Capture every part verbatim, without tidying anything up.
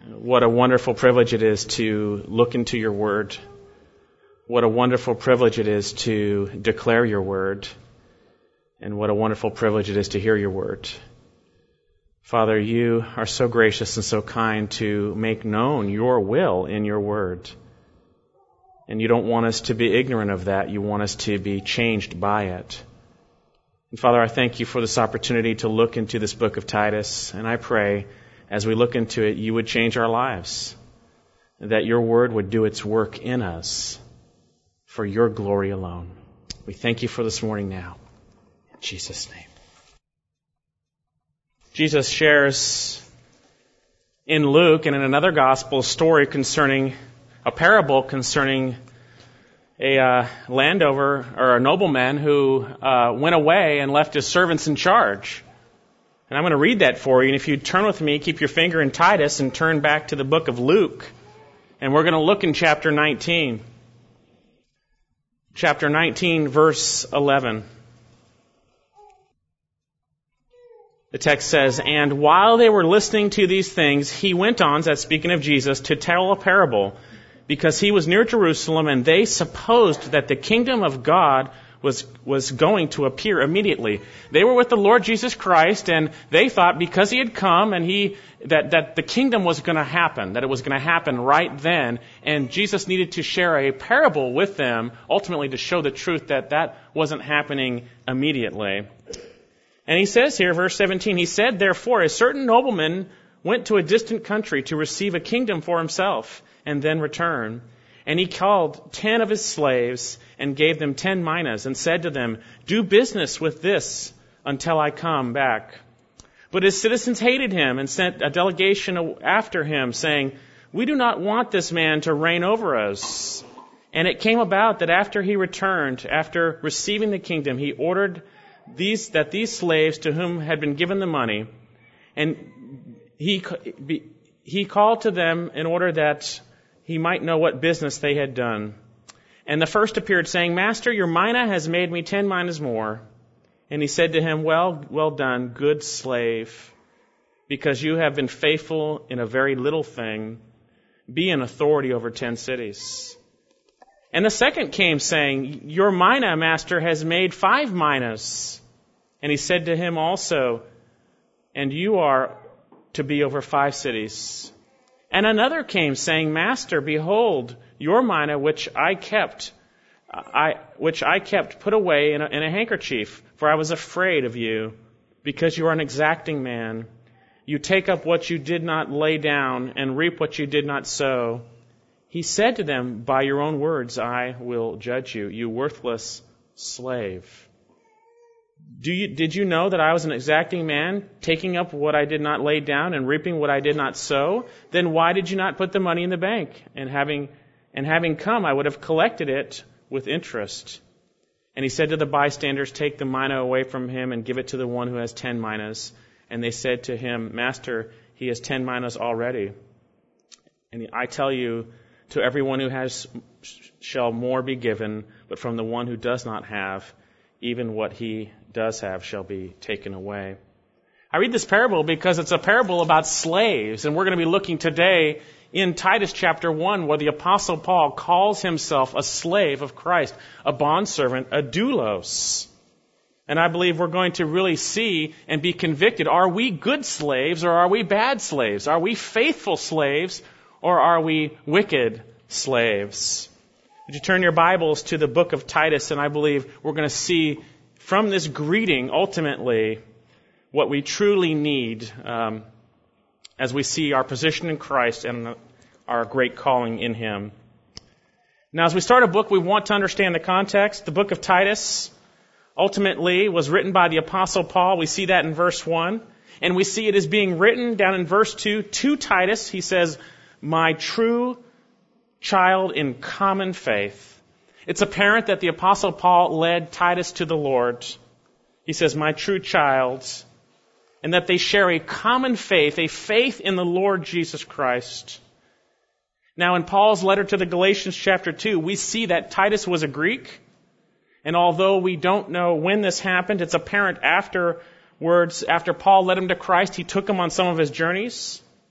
what a wonderful privilege it is to look into your word. What a wonderful privilege it is to declare your word. And what a wonderful privilege it is to hear your word. Father, you are so gracious and so kind to make known your will in your word. And you don't want us to be ignorant of that. You want us to be changed by it. And Father, I thank you for this opportunity to look into this book of Titus. And I pray, as we look into it, you would change our lives. That your word would do its work in us for your glory alone. We thank you for this morning now. In Jesus' name. Jesus shares in Luke and in another gospel a story concerning, a parable concerning a uh, landowner or a nobleman who uh, went away and left his servants in charge. And I'm going to read that for you. And if you turn with me, keep your finger in Titus and turn back to the book of Luke. And we're going to look in chapter nineteen. Chapter nineteen, verse eleven. The text says, "And while they were listening to these things, he went on," that's speaking of Jesus, "to tell a parable, because he was near Jerusalem, and they supposed that the kingdom of God was was going to appear immediately." They were with the Lord Jesus Christ, and they thought because he had come and he that, that the kingdom was going to happen, that it was going to happen right then, and Jesus needed to share a parable with them, ultimately to show the truth that that wasn't happening immediately. And he says here, verse seventeen, he said, "Therefore a certain nobleman went to a distant country to receive a kingdom for himself, and then return. And he called ten of his slaves and gave them ten minas and said to them, 'Do business with this until I come back.' But his citizens hated him and sent a delegation after him, saying, 'We do not want this man to reign over us.' And it came about that after he returned, after receiving the kingdom, he ordered these that these slaves to whom had been given the money, and he he called to them in order that he might know what business they had done. And the first appeared, saying, 'Master, your mina has made me ten minas more.' And he said to him, 'Well, well done, good slave, because you have been faithful in a very little thing. Be in authority over ten cities.' And the second came, saying, 'Your mina, master, has made five minas.' And he said to him also, 'And you are to be over five cities.' And another came, saying, 'Master, behold, your mina which I kept, I which I kept put away in a, in a handkerchief, for I was afraid of you, because you are an exacting man. You take up what you did not lay down, and reap what you did not sow.' He said to them, 'By your own words I will judge you, you worthless slave. Do you, did you know that I was an exacting man, taking up what I did not lay down and reaping what I did not sow? Then why did you not put the money in the bank? And having and having come, I would have collected it with interest.' And he said to the bystanders, 'Take the mina away from him and give it to the one who has ten minas.' And they said to him, 'Master, he has ten minas already. And I tell you, to everyone who has shall more be given, but from the one who does not have, even what he does have shall be taken away.'" I read this parable because it's a parable about slaves, and we're going to be looking today in Titus chapter one, where the Apostle Paul calls himself a slave of Christ, a bondservant, a doulos. And I believe we're going to really see and be convicted. Are we good slaves or are we bad slaves? Are we faithful slaves or are we wicked slaves? Would you turn your Bibles to the book of Titus, and I believe we're going to see from this greeting, ultimately, what we truly need um, as we see our position in Christ and our great calling in Him. Now, as we start a book, we want to understand the context. The book of Titus, ultimately, was written by the Apostle Paul. We see that in verse one. And we see it is being written down in verse two to Titus. He says, "My true child in common faith." It's apparent that the Apostle Paul led Titus to the Lord. He says, "My true child," and that they share a common faith, a faith in the Lord Jesus Christ. Now, in Paul's letter to the Galatians chapter two, we see that Titus was a Greek, and although we don't know when this happened, it's apparent afterwards, after Paul led him to Christ, he took him on some of his journeys.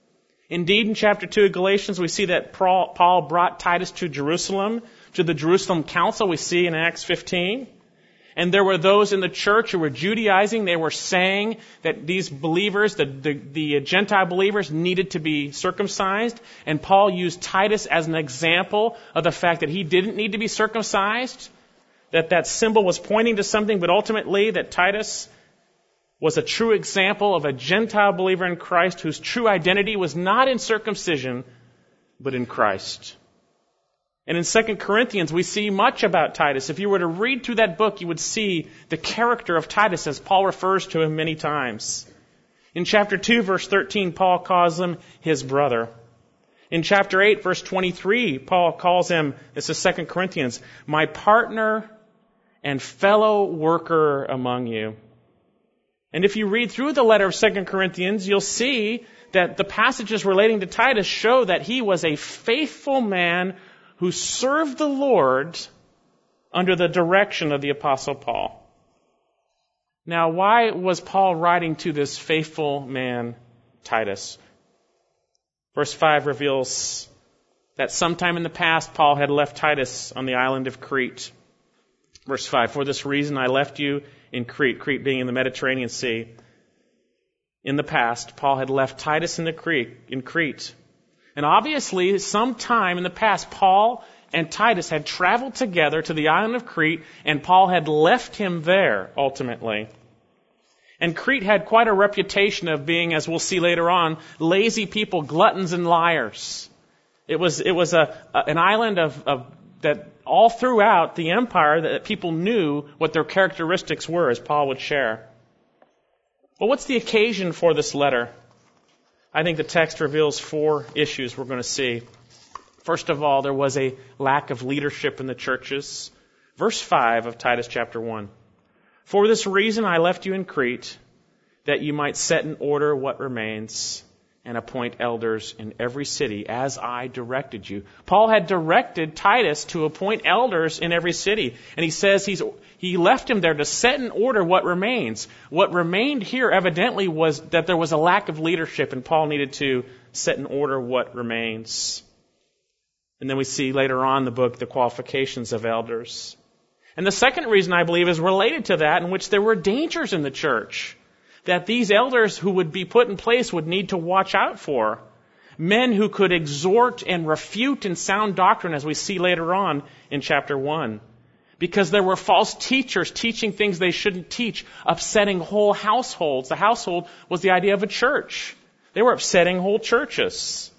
Indeed, in chapter two of Galatians, we see that Paul brought Titus to Jerusalem, to the Jerusalem Council, we see in Acts fifteen. And there were those in the church who were Judaizing. They were saying that these believers, the, the, the Gentile believers, needed to be circumcised. And Paul used Titus as an example of the fact that he didn't need to be circumcised, that that symbol was pointing to something, but ultimately that Titus was a true example of a Gentile believer in Christ whose true identity was not in circumcision, but in Christ. And in Second Corinthians, we see much about Titus. If you were to read through that book, you would see the character of Titus as Paul refers to him many times. In chapter two, verse thirteen, Paul calls him his brother. In chapter eight, verse twenty-three, Paul calls him, this is Second Corinthians, my partner and fellow worker among you. And if you read through the letter of Second Corinthians, you'll see that the passages relating to Titus show that he was a faithful man who served the Lord under the direction of the Apostle Paul. Now, why was Paul writing to this faithful man, Titus? Verse five reveals that sometime in the past, Paul had left Titus on the island of Crete. Verse five, for this reason I left you in Crete, Crete being in the Mediterranean Sea. In the past, Paul had left Titus in the Crete, in Crete. And obviously, sometime in the past, Paul and Titus had traveled together to the island of Crete, and Paul had left him there, ultimately. And Crete had quite a reputation of being, as we'll see later on, lazy people, gluttons and liars. It was it was a, a an island of, of that all throughout the empire that people knew what their characteristics were, as Paul would share. Well, what's the occasion for this letter? I think the text reveals four issues we're going to see. First of all, there was a lack of leadership in the churches. Verse five of Titus chapter one. For this reason I left you in Crete, that you might set in order what remains and appoint elders in every city, as I directed you. Paul had directed Titus to appoint elders in every city. And he says he's, he left him there to set in order what remains. What remained here evidently was that there was a lack of leadership, and Paul needed to set in order what remains. And then we see later on in the book the qualifications of elders. And the second reason, I believe, is related to that, in which there were dangers in the church that these elders who would be put in place would need to watch out for. Men who could exhort and refute in sound doctrine, as we see later on in chapter one. Because there were false teachers teaching things they shouldn't teach, upsetting whole households. The household was the idea of a church. They were upsetting whole churches.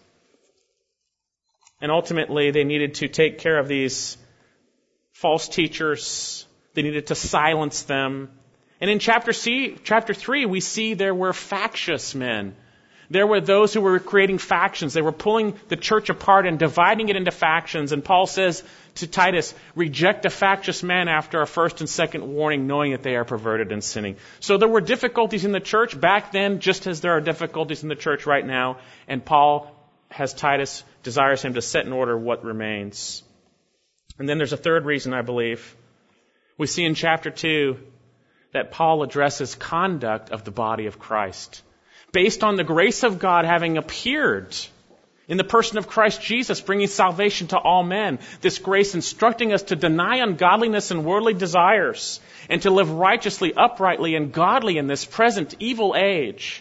And ultimately, they needed to take care of these false teachers. They needed to silence them. And in chapter C, chapter three, we see there were factious men. There were those who were creating factions. They were pulling the church apart and dividing it into factions. And Paul says to Titus, reject a factious man after a first and second warning, knowing that they are perverted and sinning. So there were difficulties in the church back then, just as there are difficulties in the church right now. And Paul has Titus, desires him to set in order what remains. And then there's a third reason, I believe. We see in chapter two that Paul addresses conduct of the body of Christ. Based on the grace of God having appeared in the person of Christ Jesus, bringing salvation to all men. This grace instructing us to deny ungodliness and worldly desires and to live righteously, uprightly, and godly in this present evil age.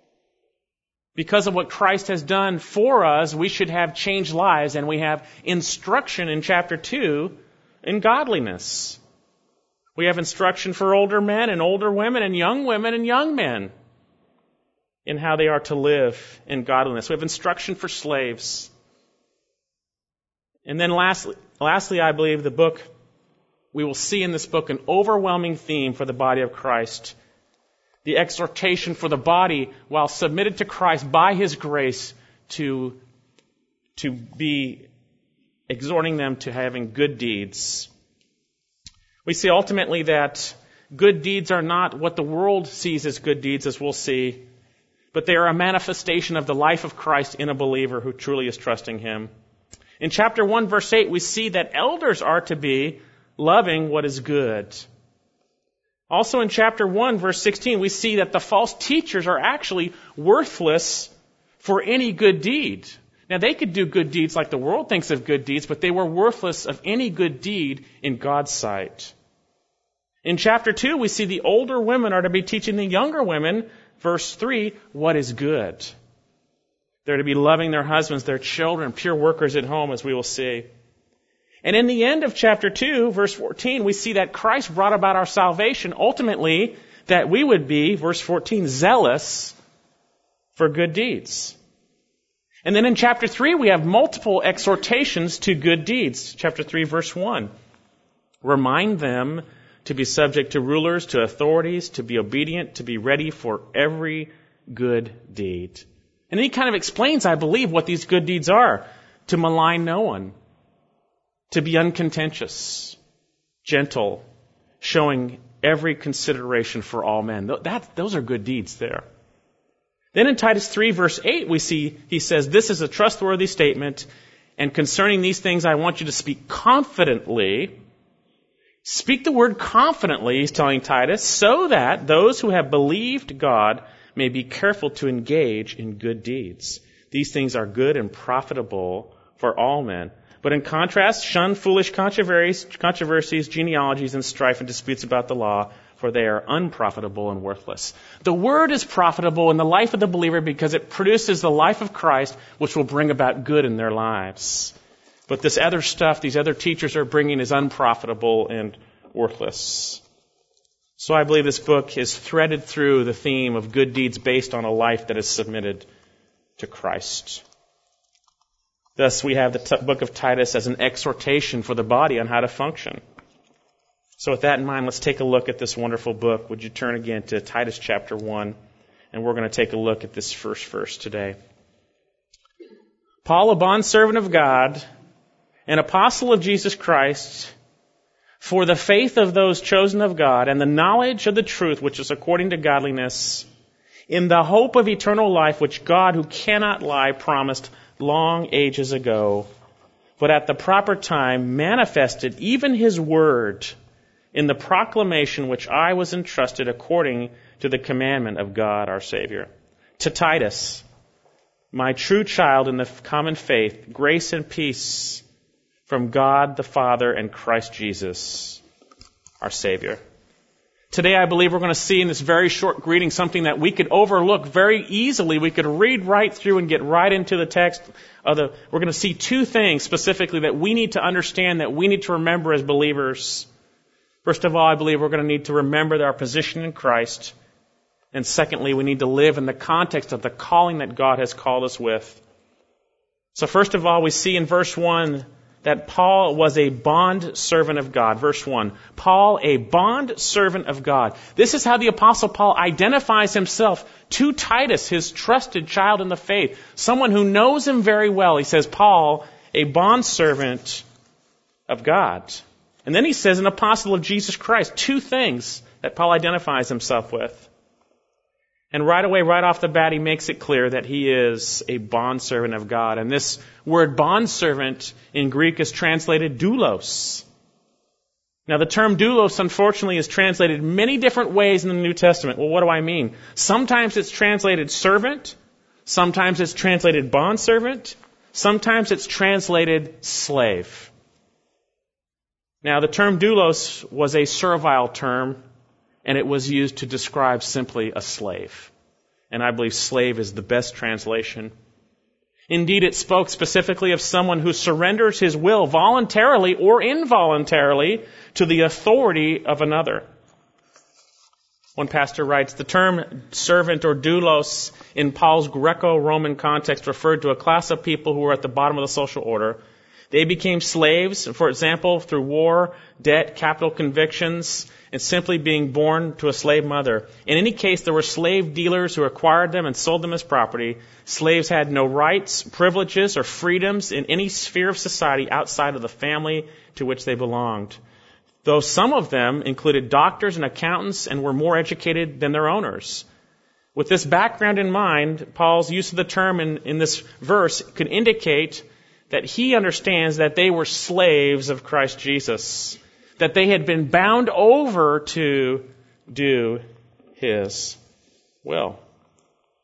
Because of what Christ has done for us, we should have changed lives, and we have instruction in chapter two in godliness. We have instruction for older men and older women and young women and young men in how they are to live in godliness. We have instruction for slaves. And then lastly, lastly, I believe the book, we will see in this book an overwhelming theme for the body of Christ. The exhortation for the body, while submitted to Christ by His grace, to, to be exhorting them to having good deeds. We see ultimately that good deeds are not what the world sees as good deeds, as we'll see, but they are a manifestation of the life of Christ in a believer who truly is trusting Him. In chapter one, verse eight, we see that elders are to be loving what is good. Also in chapter one, verse sixteen, we see that the false teachers are actually worthless for any good deed. Now, they could do good deeds like the world thinks of good deeds, but they were worthless of any good deed in God's sight. In chapter two, we see the older women are to be teaching the younger women, verse three, what is good. They're to be loving their husbands, their children, pure workers at home, as we will see. And in the end of chapter two, verse fourteen, we see that Christ brought about our salvation, ultimately, that we would be, verse fourteen, zealous for good deeds. And then in chapter three, we have multiple exhortations to good deeds. Chapter three, verse one. Remind them to be subject to rulers, to authorities, to be obedient, to be ready for every good deed. And then he kind of explains, I believe, what these good deeds are. To malign no one. To be uncontentious. Gentle. Showing every consideration for all men. That, those are good deeds there. Then in Titus three, verse eight, we see, he says, this is a trustworthy statement, and concerning these things I want you to speak confidently. Speak the word confidently, he's telling Titus, so that those who have believed God may be careful to engage in good deeds. These things are good and profitable for all men. But in contrast, shun foolish controversies, controversies, genealogies, and strife and disputes about the law, for they are unprofitable and worthless. The word is profitable in the life of the believer because it produces the life of Christ, which will bring about good in their lives. But this other stuff these other teachers are bringing is unprofitable and worthless. So I believe this book is threaded through the theme of good deeds based on a life that is submitted to Christ. Thus, we have the t- book of Titus as an exhortation for the body on how to function. So with that in mind, let's take a look at this wonderful book. Would you turn again to Titus chapter one, and we're going to take a look at this first verse today. Paul, a bondservant of God, an apostle of Jesus Christ, for the faith of those chosen of God and the knowledge of the truth which is according to godliness, in the hope of eternal life which God, who cannot lie, promised long ages ago, but at the proper time manifested even his word in the proclamation which I was entrusted according to the commandment of God our Savior. To Titus, my true child in the common faith, grace and peace from God the Father and Christ Jesus, our Savior. Today I believe we're going to see in this very short greeting something that we could overlook very easily. We could read right through and get right into the text. Of the, we're going to see two things specifically that we need to understand, that we need to remember as believers. First of all, I believe we're going to need to remember our position in Christ. And secondly, we need to live in the context of the calling that God has called us with. So first of all, we see in verse one that Paul was a bond servant of God. Verse one, Paul, a bond servant of God. This is how the Apostle Paul identifies himself to Titus, his trusted child in the faith, someone who knows him very well. He says, Paul, a bond servant of God. And then he says, an apostle of Jesus Christ. Two things that Paul identifies himself with. And right away, right off the bat, he makes it clear that he is a bondservant of God. And this word bondservant in Greek is translated doulos. Now, the term doulos, unfortunately, is translated many different ways in the New Testament. Well, what do I mean? Sometimes it's translated servant. Sometimes it's translated bondservant. Sometimes it's translated slave. Now, the term doulos was a servile term, and it was used to describe simply a slave. And I believe slave is the best translation. Indeed, it spoke specifically of someone who surrenders his will voluntarily or involuntarily to the authority of another. One pastor writes, the term servant or doulos in Paul's Greco-Roman context referred to a class of people who were at the bottom of the social order. They became slaves, for example, through war, debt, capital convictions, and simply being born to a slave mother. In any case, there were slave dealers who acquired them and sold them as property. Slaves had no rights, privileges, or freedoms in any sphere of society outside of the family to which they belonged, though some of them included doctors and accountants and were more educated than their owners. With this background in mind, Paul's use of the term in, in this verse could indicate that he understands that they were slaves of Christ Jesus, that they had been bound over to do his will.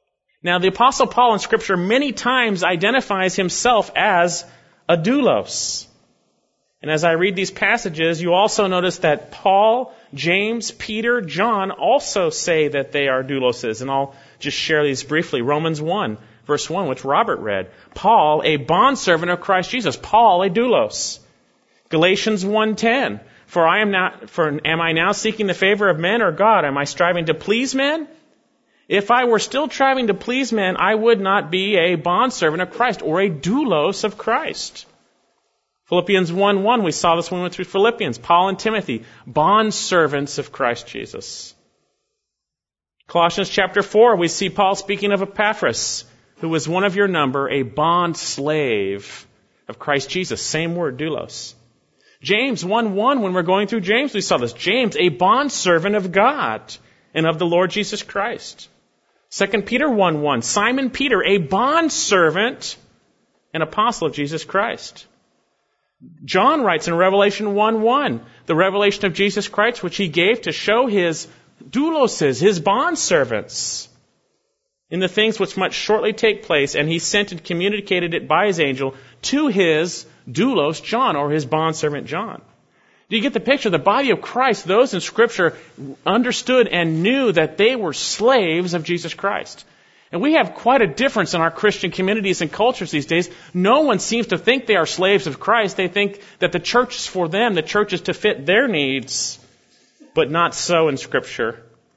Now, the Apostle Paul in Scripture many times identifies himself as a doulos. And as I read these passages, you also notice that Paul, James, Peter, John also say that they are douloses. And I'll just share these briefly. Romans one, verse one, which Robert read. Paul, a bondservant of Christ Jesus. Paul, a doulos. Galatians one ten. For I am not, for am I now seeking the favor of men or God? Am I striving to please men? If I were still striving to please men, I would not be a bondservant of Christ or a doulos of Christ. Philippians one one, we saw this when we went through Philippians. Paul and Timothy, bondservants of Christ Jesus. Colossians chapter four, we see Paul speaking of Epaphras, who was one of your number, a bond slave of Christ Jesus. Same word, doulos. James one one, when we're going through James, we saw this. James, a bondservant of God and of the Lord Jesus Christ. Second Peter one one, Simon Peter, a bondservant and apostle of Jesus Christ. John writes in Revelation one one, the revelation of Jesus Christ, which he gave to show his douloses, his bondservants, in the things which must shortly take place, and he sent and communicated it by his angel to his doulos, John, or his bondservant John. Do you get the picture? The body of Christ, those in Scripture understood and knew that they were slaves of Jesus Christ. And we have quite a difference in our Christian communities and cultures these days. No one seems to think they are slaves of Christ. They think that the church is for them, the church is to fit their needs, but not so in Scripture.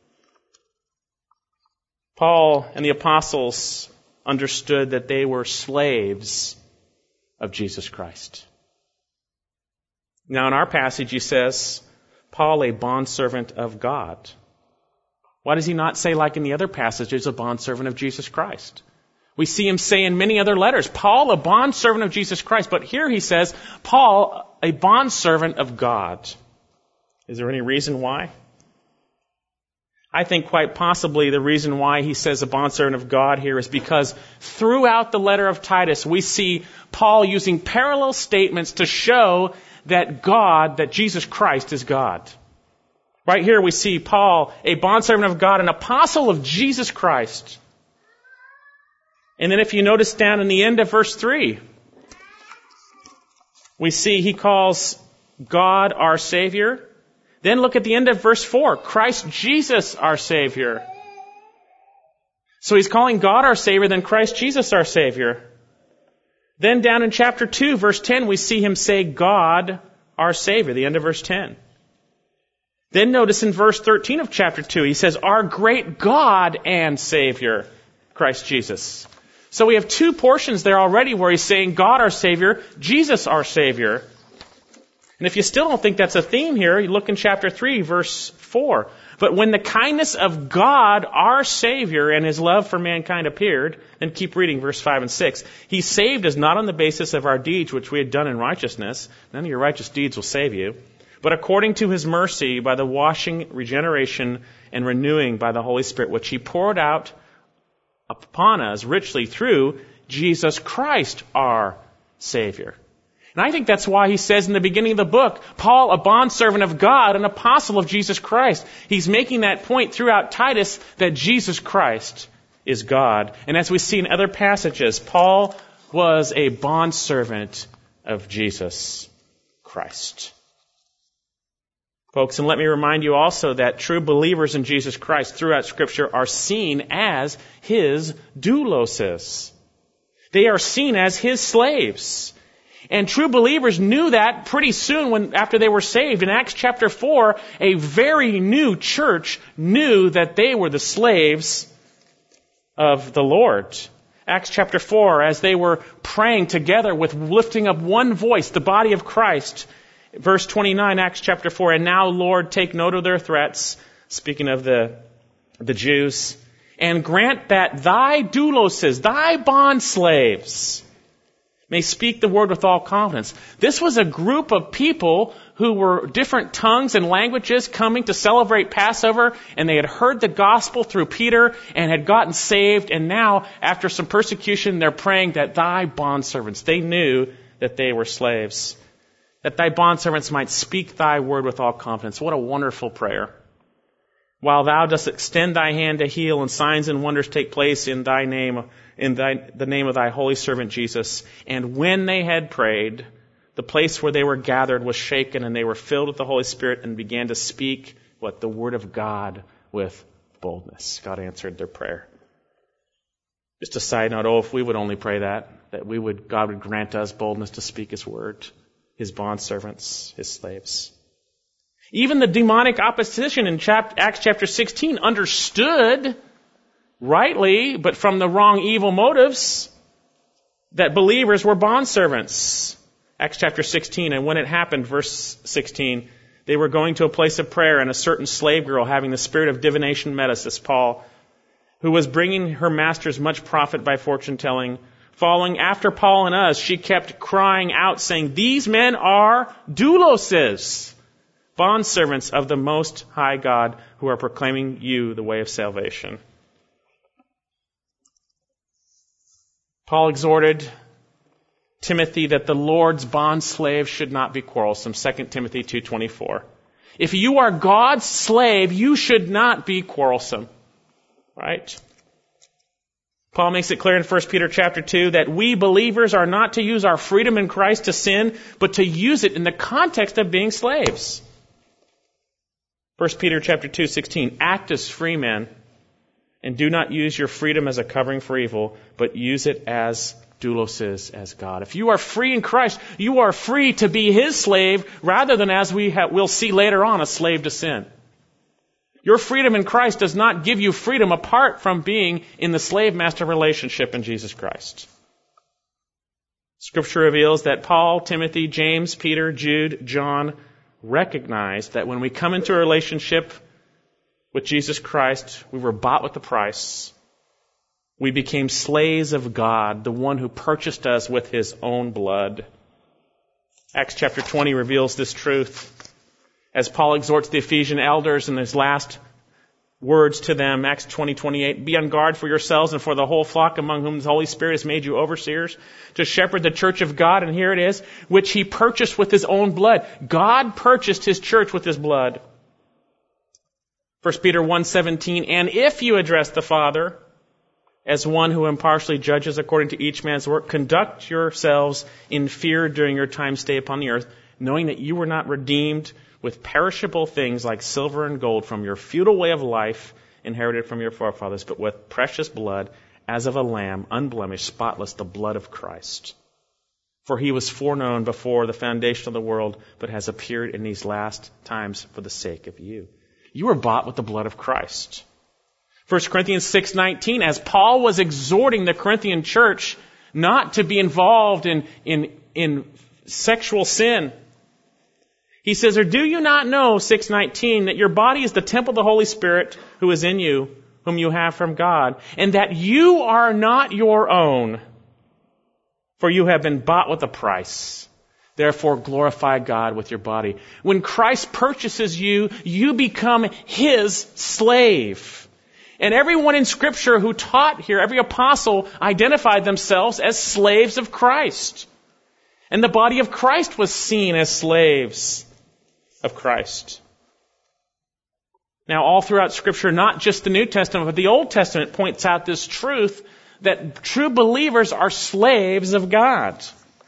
Paul and the apostles understood that they were slaves of Jesus Christ. Now in our passage he says, Paul, a bondservant of God. Why does he not say, like in the other passages, a bondservant of Jesus Christ? We see him say in many other letters, Paul, a bondservant of Jesus Christ. But here he says, Paul, a bondservant of God. Is there any reason why? I think quite possibly the reason why he says a bondservant of God here is because throughout the letter of Titus, we see Paul using parallel statements to show that God, that Jesus Christ is God. Right here we see Paul, a bondservant of God, an apostle of Jesus Christ. And then if you notice down in the end of verse three, we see he calls God our Savior. Then look at the end of verse four, Christ Jesus our Savior. So he's calling God our Savior, then Christ Jesus our Savior. Then down in chapter two, verse ten, we see him say God our Savior, the end of verse ten. Then notice in verse thirteen of chapter two, he says, our great God and Savior, Christ Jesus. So we have two portions there already where he's saying God our Savior, Jesus our Savior. And if you still don't think that's a theme here, you look in chapter three, verse four. But when the kindness of God, our Savior, and his love for mankind appeared, then keep reading verse five and six. He saved us not on the basis of our deeds, which we had done in righteousness. None of your righteous deeds will save you. But according to his mercy, by the washing, regeneration, and renewing by the Holy Spirit, which he poured out upon us richly through Jesus Christ, our Savior. And I think that's why he says in the beginning of the book, Paul, a bondservant of God, an apostle of Jesus Christ. He's making that point throughout Titus that Jesus Christ is God. And as we see in other passages, Paul was a bondservant of Jesus Christ. Folks, and let me remind you also that true believers in Jesus Christ throughout Scripture are seen as his douloses. They are seen as his slaves. And true believers knew that pretty soon when after they were saved. In Acts chapter four, a very new church knew that they were the slaves of the Lord. Acts chapter four, as they were praying together with lifting up one voice, the body of Christ. Verse twenty-nine, Acts chapter four, and now, Lord, take note of their threats, speaking of the, the Jews, and grant that thy douloses, thy bond slaves, may speak the word with all confidence. This was a group of people who were different tongues and languages coming to celebrate Passover, and they had heard the gospel through Peter and had gotten saved, and now, after some persecution, they're praying that thy bondservants, they knew that they were slaves, that thy bondservants might speak thy word with all confidence. What a wonderful prayer. while thou dost extend thy hand to heal, and signs and wonders take place in thy name, in thy, the name of thy holy servant Jesus. And when they had prayed, the place where they were gathered was shaken, and they were filled with the Holy Spirit and began to speak what the word of God with boldness. God answered their prayer. Just a side note, oh, if we would only pray that, that we would, God would grant us boldness to speak His word, His bondservants, His slaves. Even the demonic opposition in Acts chapter sixteen understood rightly, but from the wrong evil motives, that believers were bondservants. Acts chapter sixteen, and when it happened, verse sixteen, they were going to a place of prayer, and a certain slave girl having the spirit of divination met us, this Paul, who was bringing her masters much profit by fortune telling. Following after Paul and us, she kept crying out, saying, "These men are douloses, bondservants of the Most High God, who are proclaiming you the way of salvation." Paul exhorted Timothy that the Lord's bondslave should not be quarrelsome, Second Timothy two twenty-four. If you are God's slave, you should not be quarrelsome. Right? Paul makes it clear in First Peter chapter two that we believers are not to use our freedom in Christ to sin, but to use it in the context of being slaves. First Peter chapter two sixteen, act as free men, and do not use your freedom as a covering for evil, but use it as douloses, as God. If you are free in Christ, you are free to be His slave, rather than, as we ha- we'll see later on, a slave to sin. Your freedom in Christ does not give you freedom apart from being in the slave-master relationship in Jesus Christ. Scripture reveals that Paul, Timothy, James, Peter, Jude, John recognized that when we come into a relationship with Jesus Christ, we were bought with a price. We became slaves of God, the one who purchased us with His own blood. Acts chapter twenty reveals this truth. As Paul exhorts the Ephesian elders in his last words to them, Acts twenty twenty-eight, be on guard for yourselves and for the whole flock among whom the Holy Spirit has made you overseers, to shepherd the church of God, and here it is, which He purchased with His own blood. God purchased His church with His blood. First Peter one seventeen, and if you address the Father as one who impartially judges according to each man's work, conduct yourselves in fear during your time stay upon the earth, knowing that you were not redeemed with perishable things like silver and gold from your futile way of life inherited from your forefathers, but with precious blood as of a lamb, unblemished, spotless, the blood of Christ. For He was foreknown before the foundation of the world, but has appeared in these last times for the sake of you. You were bought with the blood of Christ. First Corinthians six nineteen, as Paul was exhorting the Corinthian church not to be involved in, in, in sexual sin, he says, or do you not know, six nineteen, that your body is the temple of the Holy Spirit who is in you, whom you have from God, and that you are not your own, for you have been bought with a price. Therefore glorify God with your body. When Christ purchases you, you become His slave. And everyone in Scripture who taught here, every apostle, identified themselves as slaves of Christ. And the body of Christ was seen as slaves of Christ. Now, all throughout Scripture, not just the New Testament, but the Old Testament points out this truth that true believers are slaves of God.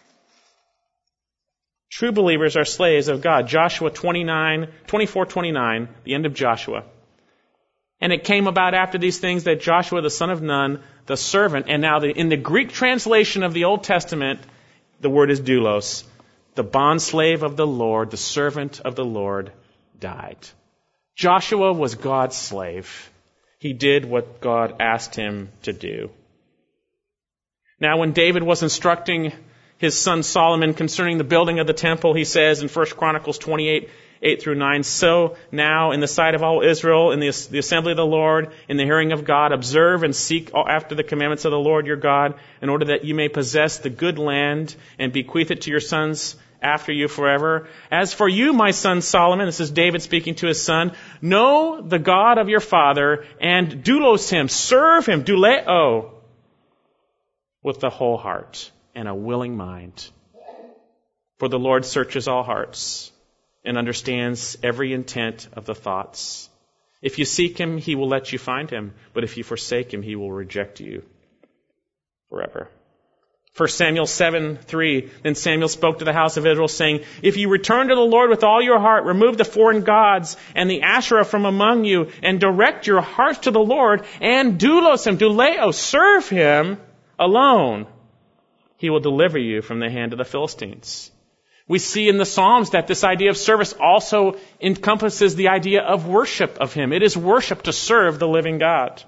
True believers are slaves of God. Joshua twenty-nine, twenty-four twenty-nine, the end of Joshua. And it came about after these things that Joshua the son of Nun, the servant, and now the, in the Greek translation of the Old Testament, the word is doulos, the bondslave of the Lord, the servant of the Lord, died. Joshua was God's slave. He did what God asked him to do. Now, when David was instructing his son Solomon concerning the building of the temple, he says in First Chronicles twenty-eight, eight through nine, so now in the sight of all Israel, in the, the assembly of the Lord, in the hearing of God, observe and seek after the commandments of the Lord your God, in order that you may possess the good land and bequeath it to your sons after you forever. As for you, my son Solomon, this is David speaking to his son, know the God of your father and doulos him, serve him, douleo, with the whole heart and a willing mind. For the Lord searches all hearts and understands every intent of the thoughts. If you seek him, he will let you find him. But if you forsake him, he will reject you forever. First Samuel seven three, then Samuel spoke to the house of Israel, saying, if you return to the Lord with all your heart, remove the foreign gods and the Asherah from among you, and direct your hearts to the Lord, and doulos him, douleo, serve him alone, he will deliver you from the hand of the Philistines. We see in the Psalms that this idea of service also encompasses the idea of worship of him. It is worship to serve the living God.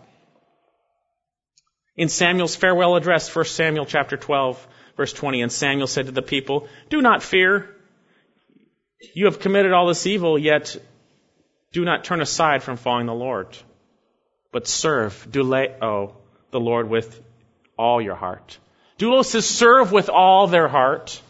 In Samuel's farewell address, First Samuel chapter twelve, verse twenty, and Samuel said to the people, do not fear. You have committed all this evil, yet do not turn aside from following the Lord, but serve, douleo, the Lord with all your heart. Doulos is serve with all their heart.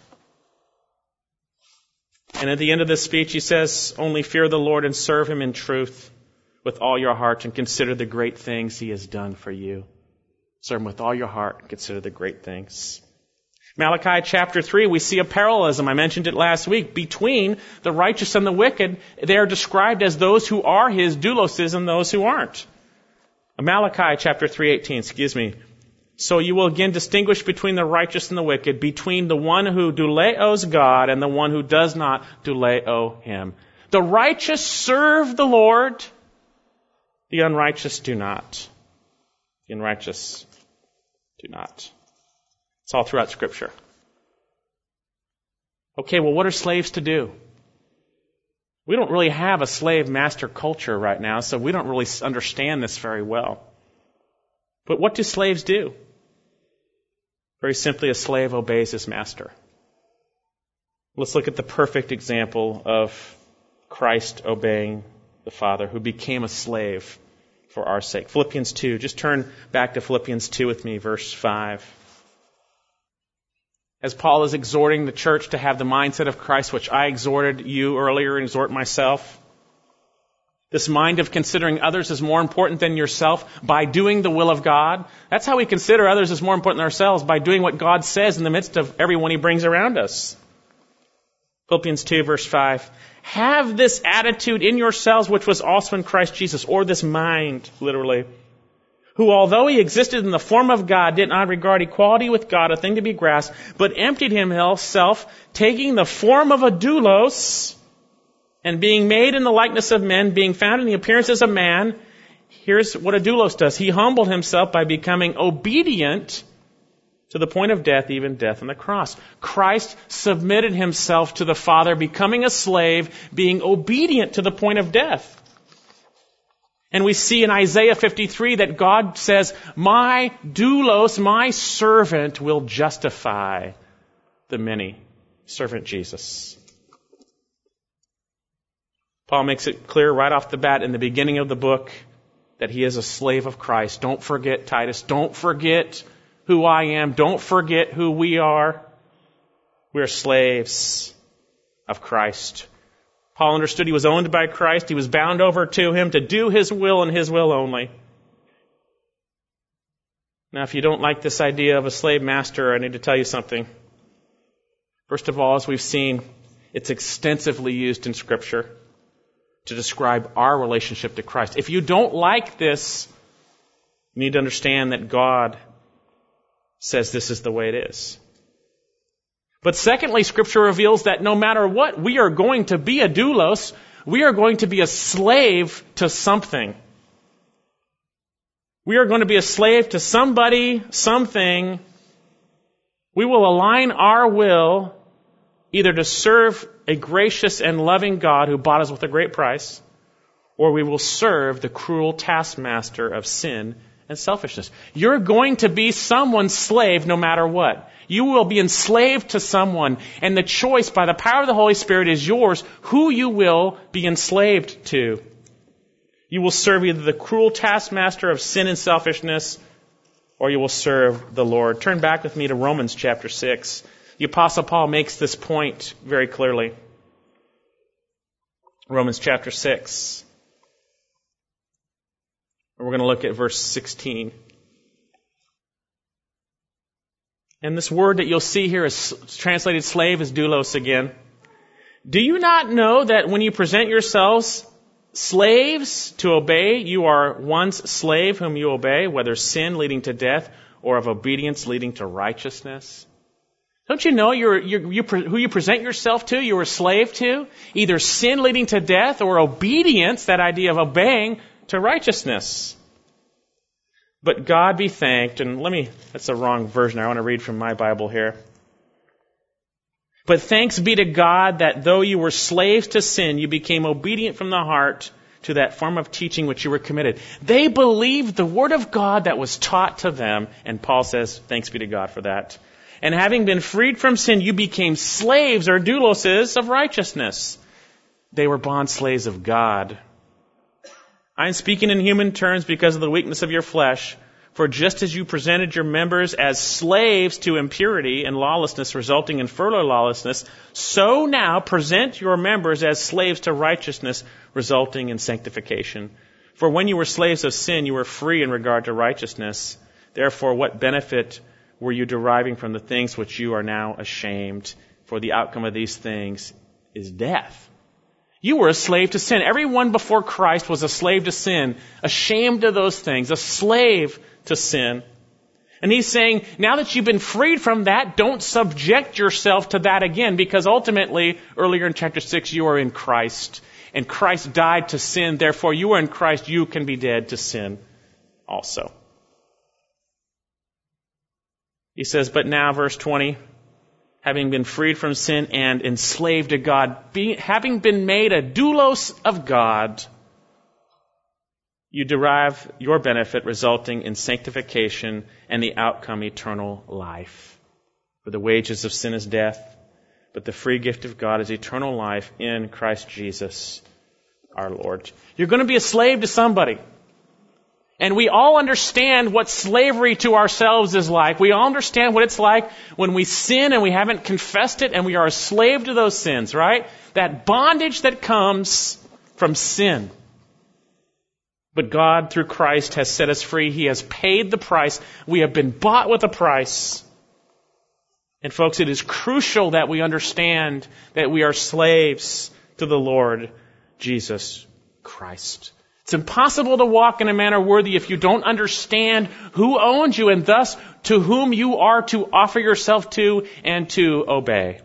And at the end of this speech, he says, only fear the Lord and serve him in truth with all your heart, and consider the great things he has done for you. Serve him with all your heart and consider the great things. Malachi chapter three, we see a parallelism. I mentioned it last week. Between the righteous and the wicked, they are described as those who are his douloses and those who aren't. Malachi chapter three eighteen, excuse me. So you will again distinguish between the righteous and the wicked, between the one who douleos God and the one who does not douleo him. The righteous serve the Lord. The unrighteous do not. The unrighteous do not. It's all throughout Scripture. Okay, well, what are slaves to do? We don't really have a slave-master culture right now, so we don't really understand this very well. But what do slaves do? Very simply, a slave obeys his master. Let's look at the perfect example of Christ obeying the Father, who became a slave for our sake. Philippians two. Just turn back to Philippians two with me, verse five. As Paul is exhorting the church to have the mindset of Christ, which I exhorted you earlier and exhort myself, this mind of considering others as more important than yourself by doing the will of God. That's how we consider others as more important than ourselves, by doing what God says in the midst of everyone he brings around us. Philippians two, verse five. Have this attitude in yourselves, which was also in Christ Jesus, or this mind, literally, who, although he existed in the form of God, did not regard equality with God a thing to be grasped, but emptied himself, taking the form of a doulos, and being made in the likeness of men, being found in the appearance as a man. Here's what a doulos does. He humbled himself by becoming obedient to the point of death, even death on the cross. Christ submitted himself to the Father, becoming a slave, being obedient to the point of death. And we see in Isaiah fifty-three that God says, my doulos, my servant, will justify the many. Servant Jesus. Paul makes it clear right off the bat in the beginning of the book that he is a slave of Christ. Don't forget, Titus. Don't forget who I am. Don't forget who we are. We are slaves of Christ. Paul understood he was owned by Christ. He was bound over to him to do his will and his will only. Now, if you don't like this idea of a slave master, I need to tell you something. First of all, as we've seen, it's extensively used in Scripture to describe our relationship to Christ. If you don't like this, you need to understand that God says this is the way it is. But secondly, Scripture reveals that no matter what, we are going to be a doulos. We are going to be a slave to something. We are going to be a slave to somebody, something. We will align our will either to serve a gracious and loving God who bought us with a great price, or we will serve the cruel taskmaster of sin and selfishness. You're going to be someone's slave no matter what. You will be enslaved to someone, and the choice by the power of the Holy Spirit is yours who you will be enslaved to. You will serve either the cruel taskmaster of sin and selfishness, or you will serve the Lord. Turn back with me to Romans chapter six. The Apostle Paul makes this point very clearly. Romans chapter six. We're going to look at verse sixteen. And this word that you'll see here is translated slave is doulos again. Do you not know that when you present yourselves Slaves to obey, you are one's slave whom you obey, whether sin leading to death or of obedience leading to righteousness. Don't you know you're, you're, you, who you present yourself to, you're a slave to? Either sin leading to death or obedience, that idea of obeying, to righteousness. But God be thanked, and let me, that's the wrong version. I want to read from my Bible here. But thanks be to God that though you were slaves to sin, you became obedient from the heart to that form of teaching which you were committed. They believed the word of God that was taught to them, and Paul says, thanks be to God for that. And having been freed from sin, you became slaves, or douloses, of righteousness. They were bond slaves of God. I'm speaking in human terms because of the weakness of your flesh. For just as you presented your members as slaves to impurity and lawlessness resulting in further lawlessness, so now present your members as slaves to righteousness resulting in sanctification. For when you were slaves of sin, you were free in regard to righteousness. Therefore, what benefit were you deriving from the things which you are now ashamed? For the outcome of these things is death. You were a slave to sin. Everyone before Christ was a slave to sin, ashamed of those things, a slave to sin. And he's saying, now that you've been freed from that, don't subject yourself to that again, because ultimately, earlier in chapter six, you are in Christ. And Christ died to sin. Therefore, you are in Christ. You can be dead to sin also. He says, but now, verse twenty, having been freed from sin and enslaved to God, being, having been made a doulos of God, you derive your benefit resulting in sanctification and the outcome eternal life. For the wages of sin is death, but the free gift of God is eternal life in Christ Jesus our Lord. You're going to be a slave to somebody. And we all understand what slavery to ourselves is like. We all understand what it's like when we sin and we haven't confessed it and we are a slave to those sins, right? That bondage that comes from sin. But God, through Christ, has set us free. He has paid the price. We have been bought with a price. And folks, it is crucial that we understand that we are slaves to the Lord Jesus Christ. It's impossible to walk in a manner worthy if you don't understand who owns you and thus to whom you are to offer yourself to and to obey.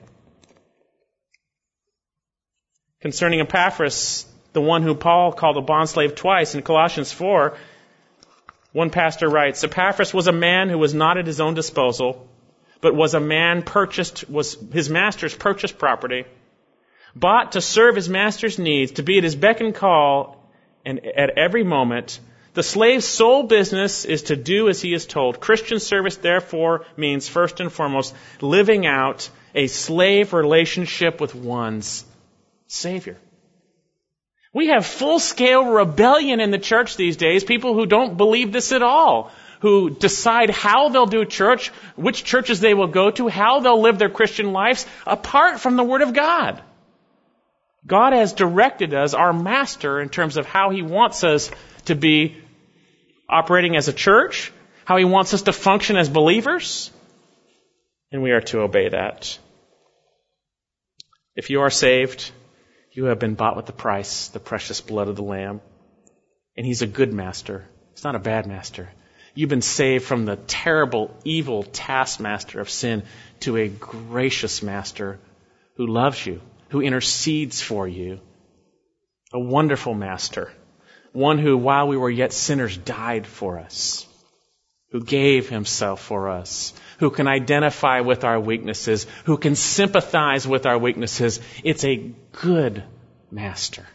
Concerning Epaphras, the one who Paul called a bondslave twice in Colossians four, one pastor writes, Epaphras was a man who was not at his own disposal, but was a man purchased, was his master's purchased property, bought to serve his master's needs, to be at his beck and call, and at every moment. The slave's sole business is to do as he is told. Christian service, therefore, means first and foremost living out a slave relationship with one's Savior. We have full-scale rebellion in the church these days, people who don't believe this at all, who decide how they'll do church, which churches they will go to, how they'll live their Christian lives, apart from the Word of God. God has directed us, our master, in terms of how he wants us to be operating as a church, how he wants us to function as believers, and we are to obey that. If you are saved, you have been bought with the price, the precious blood of the Lamb. And he's a good master. He's not a bad master. You've been saved from the terrible, evil taskmaster of sin to a gracious master who loves you, who intercedes for you. A wonderful master. One who, while we were yet sinners, died for us. Who gave himself for us. Who can identify with our weaknesses. Who can sympathize with our weaknesses. It's a good master.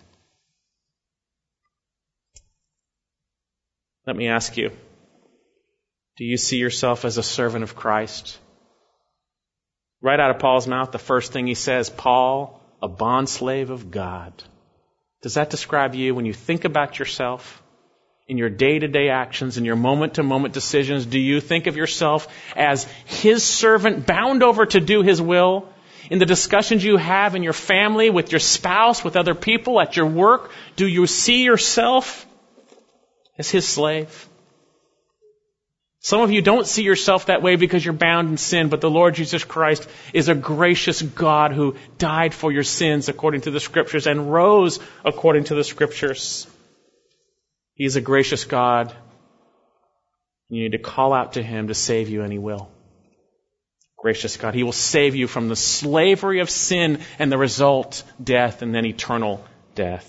Let me ask you, do you see yourself as a servant of Christ? Right out of Paul's mouth, the first thing he says, Paul, a bondslave of God. Does that describe you when you think about yourself? In your day-to-day actions, in your moment-to-moment decisions, do you think of yourself as his servant bound over to do his will? In the discussions you have in your family, with your spouse, with other people, at your work, do you see yourself as his slave? Some of you don't see yourself that way because you're bound in sin, but the Lord Jesus Christ is a gracious God who died for your sins according to the Scriptures and rose according to the Scriptures. He is a gracious God. You need to call out to Him to save you, and He will. Gracious God. He will save you from the slavery of sin and the result, death, and then eternal death.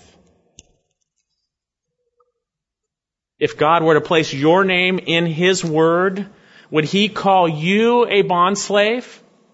If God were to place your name in His Word, would He call you a bondslave?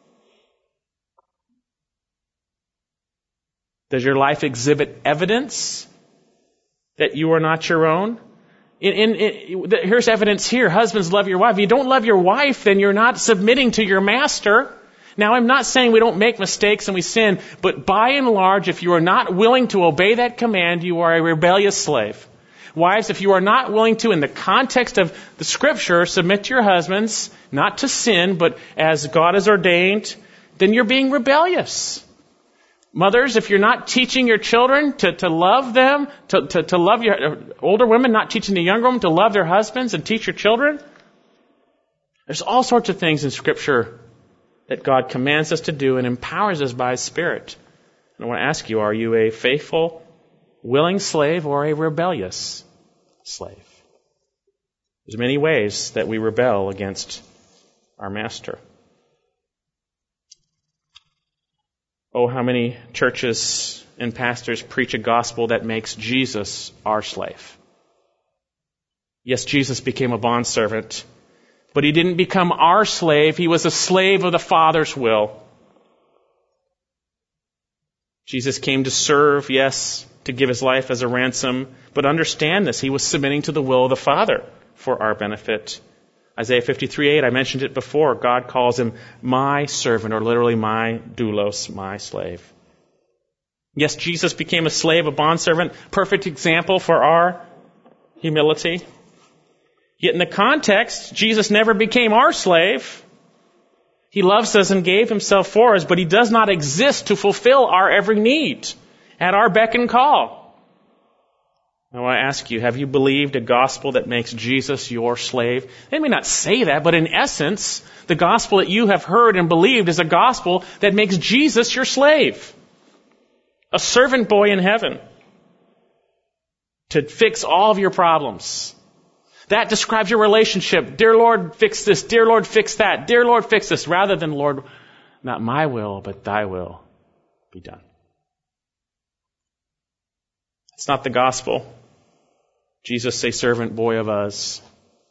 Does your life exhibit evidence that you are not your own? In, in, in, here's evidence here. Husbands, love your wife. If you don't love your wife, then you're not submitting to your master. Now, I'm not saying we don't make mistakes and we sin, but by and large, if you are not willing to obey that command, you are a rebellious slave. Wives, if you are not willing to, in the context of the Scripture, submit to your husbands, not to sin, but as God has ordained, then you're being rebellious. Mothers, if you're not teaching your children to, to love them, to, to, to love your older women, not teaching the younger women to love their husbands and teach your children, there's all sorts of things in Scripture that God commands us to do and empowers us by His Spirit. And I want to ask you, are you a faithful, willing slave or a rebellious slave? There's many ways that we rebel against our master. Oh, how many churches and pastors preach a gospel that makes Jesus our slave. Yes, Jesus became a bondservant, but He didn't become our slave. He was a slave of the Father's will. Jesus came to serve, yes, to give His life as a ransom, but understand this, He was submitting to the will of the Father for our benefit. Isaiah fifty-three eight, I mentioned it before, God calls Him my servant, or literally my doulos, my slave. Yes, Jesus became a slave, a bondservant, perfect example for our humility. Yet in the context, Jesus never became our slave. He loves us and gave Himself for us, but He does not exist to fulfill our every need at our beck and call. Now I ask you, have you believed a gospel that makes Jesus your slave? They may not say that, but in essence, the gospel that you have heard and believed is a gospel that makes Jesus your slave. A servant boy in heaven to fix all of your problems. That describes your relationship. Dear Lord, fix this. Dear Lord, fix that. Dear Lord, fix this. Rather than, Lord, not my will, but Thy will be done. It's not the gospel. Jesus, a servant boy of us.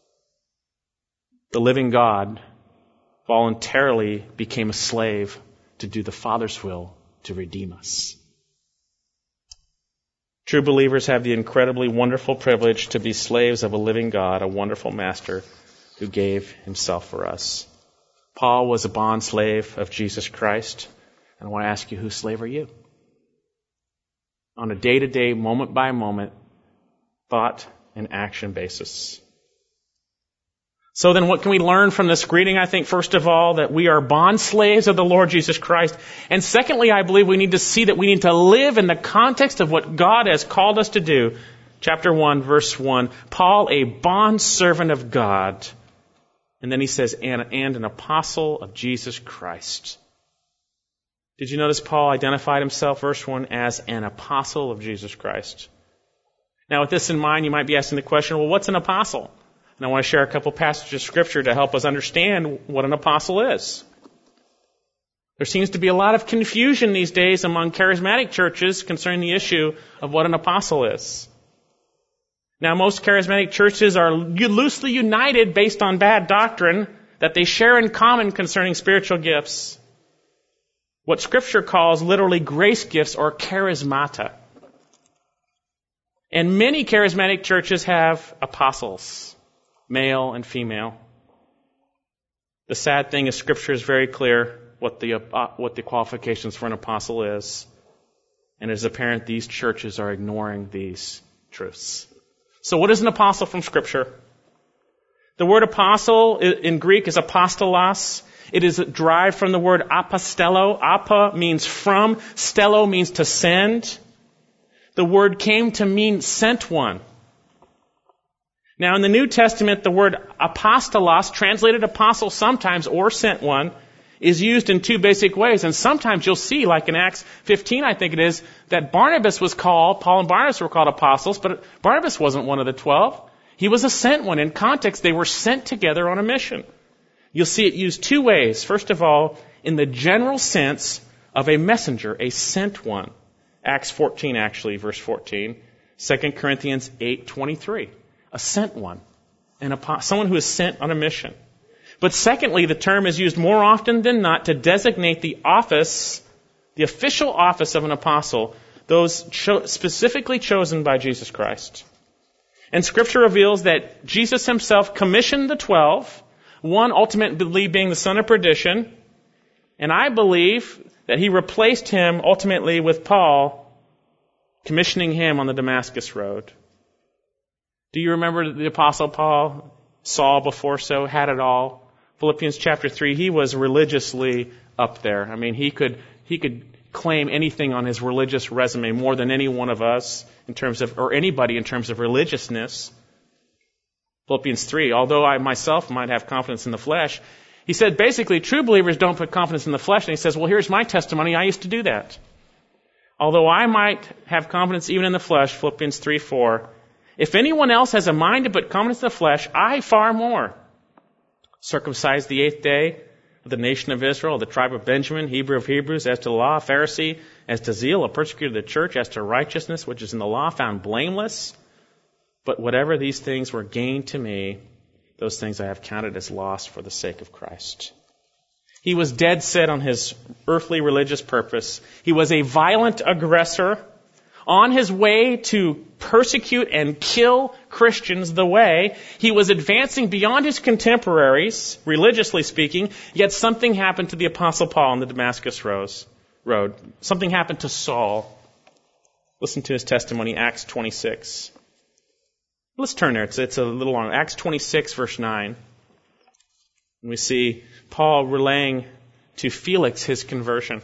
The living God voluntarily became a slave to do the Father's will to redeem us. True believers have the incredibly wonderful privilege to be slaves of a living God, a wonderful master who gave Himself for us. Paul was a bond slave of Jesus Christ. And I want to ask you, whose slave are you? On a day-to-day, moment-by-moment, thought and action basis. So then what can we learn from this greeting? I think, first of all, that we are bond slaves of the Lord Jesus Christ. And secondly, I believe we need to see that we need to live in the context of what God has called us to do. Chapter one, verse one, Paul, a bond servant of God. And then he says, and, and an apostle of Jesus Christ. Did you notice Paul identified himself, verse one, as an apostle of Jesus Christ? Now, with this in mind, you might be asking the question, well, what's an apostle? And I want to share a couple passages of Scripture to help us understand what an apostle is. There seems to be a lot of confusion these days among charismatic churches concerning the issue of what an apostle is. Now, most charismatic churches are loosely united based on bad doctrine that they share in common concerning spiritual gifts. What Scripture calls literally grace gifts or charismata. And many charismatic churches have apostles, male and female. The sad thing is Scripture is very clear what the uh, what the qualifications for an apostle is. And it is apparent these churches are ignoring these truths. So what is an apostle from Scripture? The word apostle in Greek is apostolos. It is derived from the word apostello. Apa means from. Stello means to send. The word came to mean sent one. Now, in the New Testament, the word apostolos, translated apostle sometimes, or sent one, is used in two basic ways. And sometimes you'll see, like in Acts fifteen, I think it is, that Barnabas was called, Paul and Barnabas were called apostles, but Barnabas wasn't one of the twelve. He was a sent one. In context, they were sent together on a mission. You'll see it used two ways. First of all, in the general sense of a messenger, a sent one. Acts fourteen, actually, verse fourteen. Second Corinthians eight twenty-three. A sent one. An apo- someone who is sent on a mission. But secondly, the term is used more often than not to designate the office, the official office of an apostle, those cho- specifically chosen by Jesus Christ. And Scripture reveals that Jesus himself commissioned the twelve, one ultimately being the son of perdition, and I believe that he replaced him ultimately with Paul, commissioning him on the Damascus road. Do you remember the Apostle Paul? Saul before so had it all. Philippians chapter three, he was religiously up there. I mean, he could he could claim anything on his religious resume more than any one of us in terms of, or anybody in terms of religiousness. Philippians three, although I myself might have confidence in the flesh, he said basically true believers don't put confidence in the flesh. And he says, well, here's my testimony. I used to do that. Although I might have confidence even in the flesh, Philippians three four, if anyone else has a mind to put confidence in the flesh, I far more. Circumcised the eighth day of the nation of Israel, the tribe of Benjamin, Hebrew of Hebrews, as to the law, Pharisee, as to zeal, a persecutor of the church, as to righteousness, which is in the law, found blameless. But whatever these things were gained to me, those things I have counted as loss for the sake of Christ. He was dead set on his earthly religious purpose. He was a violent aggressor on his way to persecute and kill Christians the way. He was advancing beyond his contemporaries, religiously speaking, yet something happened to the Apostle Paul on the Damascus road. Something happened to Saul. Listen to his testimony, Acts twenty-six. Let's turn there. It's, it's a little long. Acts twenty-six, verse nine. And we see Paul relaying to Felix his conversion.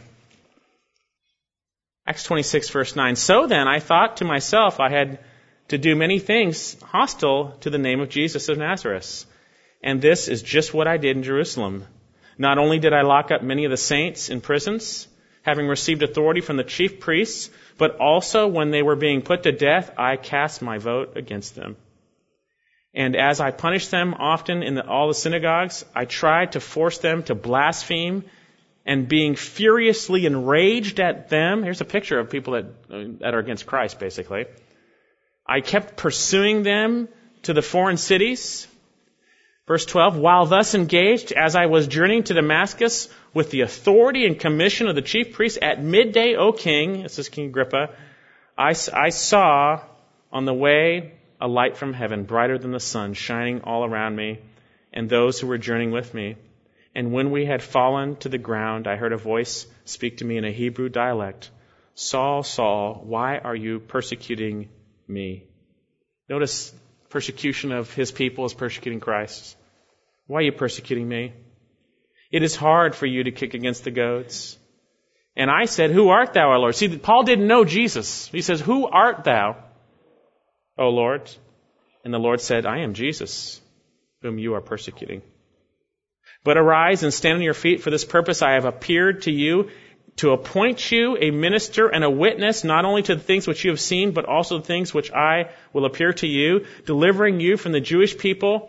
Acts twenty-six, verse nine. So then I thought to myself I had to do many things hostile to the name of Jesus of Nazareth. And this is just what I did in Jerusalem. Not only did I lock up many of the saints in prisons, having received authority from the chief priests, but also when they were being put to death, I cast my vote against them. And as I punished them often in the, all the synagogues, I tried to force them to blaspheme, and being furiously enraged at them. Here's a picture of people that, that are against Christ, basically. I kept pursuing them to the foreign cities. Verse twelve, while thus engaged, as I was journeying to Damascus with the authority and commission of the chief priests at midday, O king, this is King Agrippa, I, I saw on the way a light from heaven, brighter than the sun, shining all around me and those who were journeying with me. And when we had fallen to the ground, I heard a voice speak to me in a Hebrew dialect. Saul, Saul, why are you persecuting me? Notice persecution of his people is persecuting Christ. Why are you persecuting me? It is hard for you to kick against the goads. And I said, who art thou, our Lord? See, Paul didn't know Jesus. He says, who art thou, O Lord? And the Lord said, I am Jesus, whom you are persecuting. But arise and stand on your feet. For this purpose I have appeared to you, to appoint you a minister and a witness, not only to the things which you have seen, but also the things which I will appear to you, delivering you from the Jewish people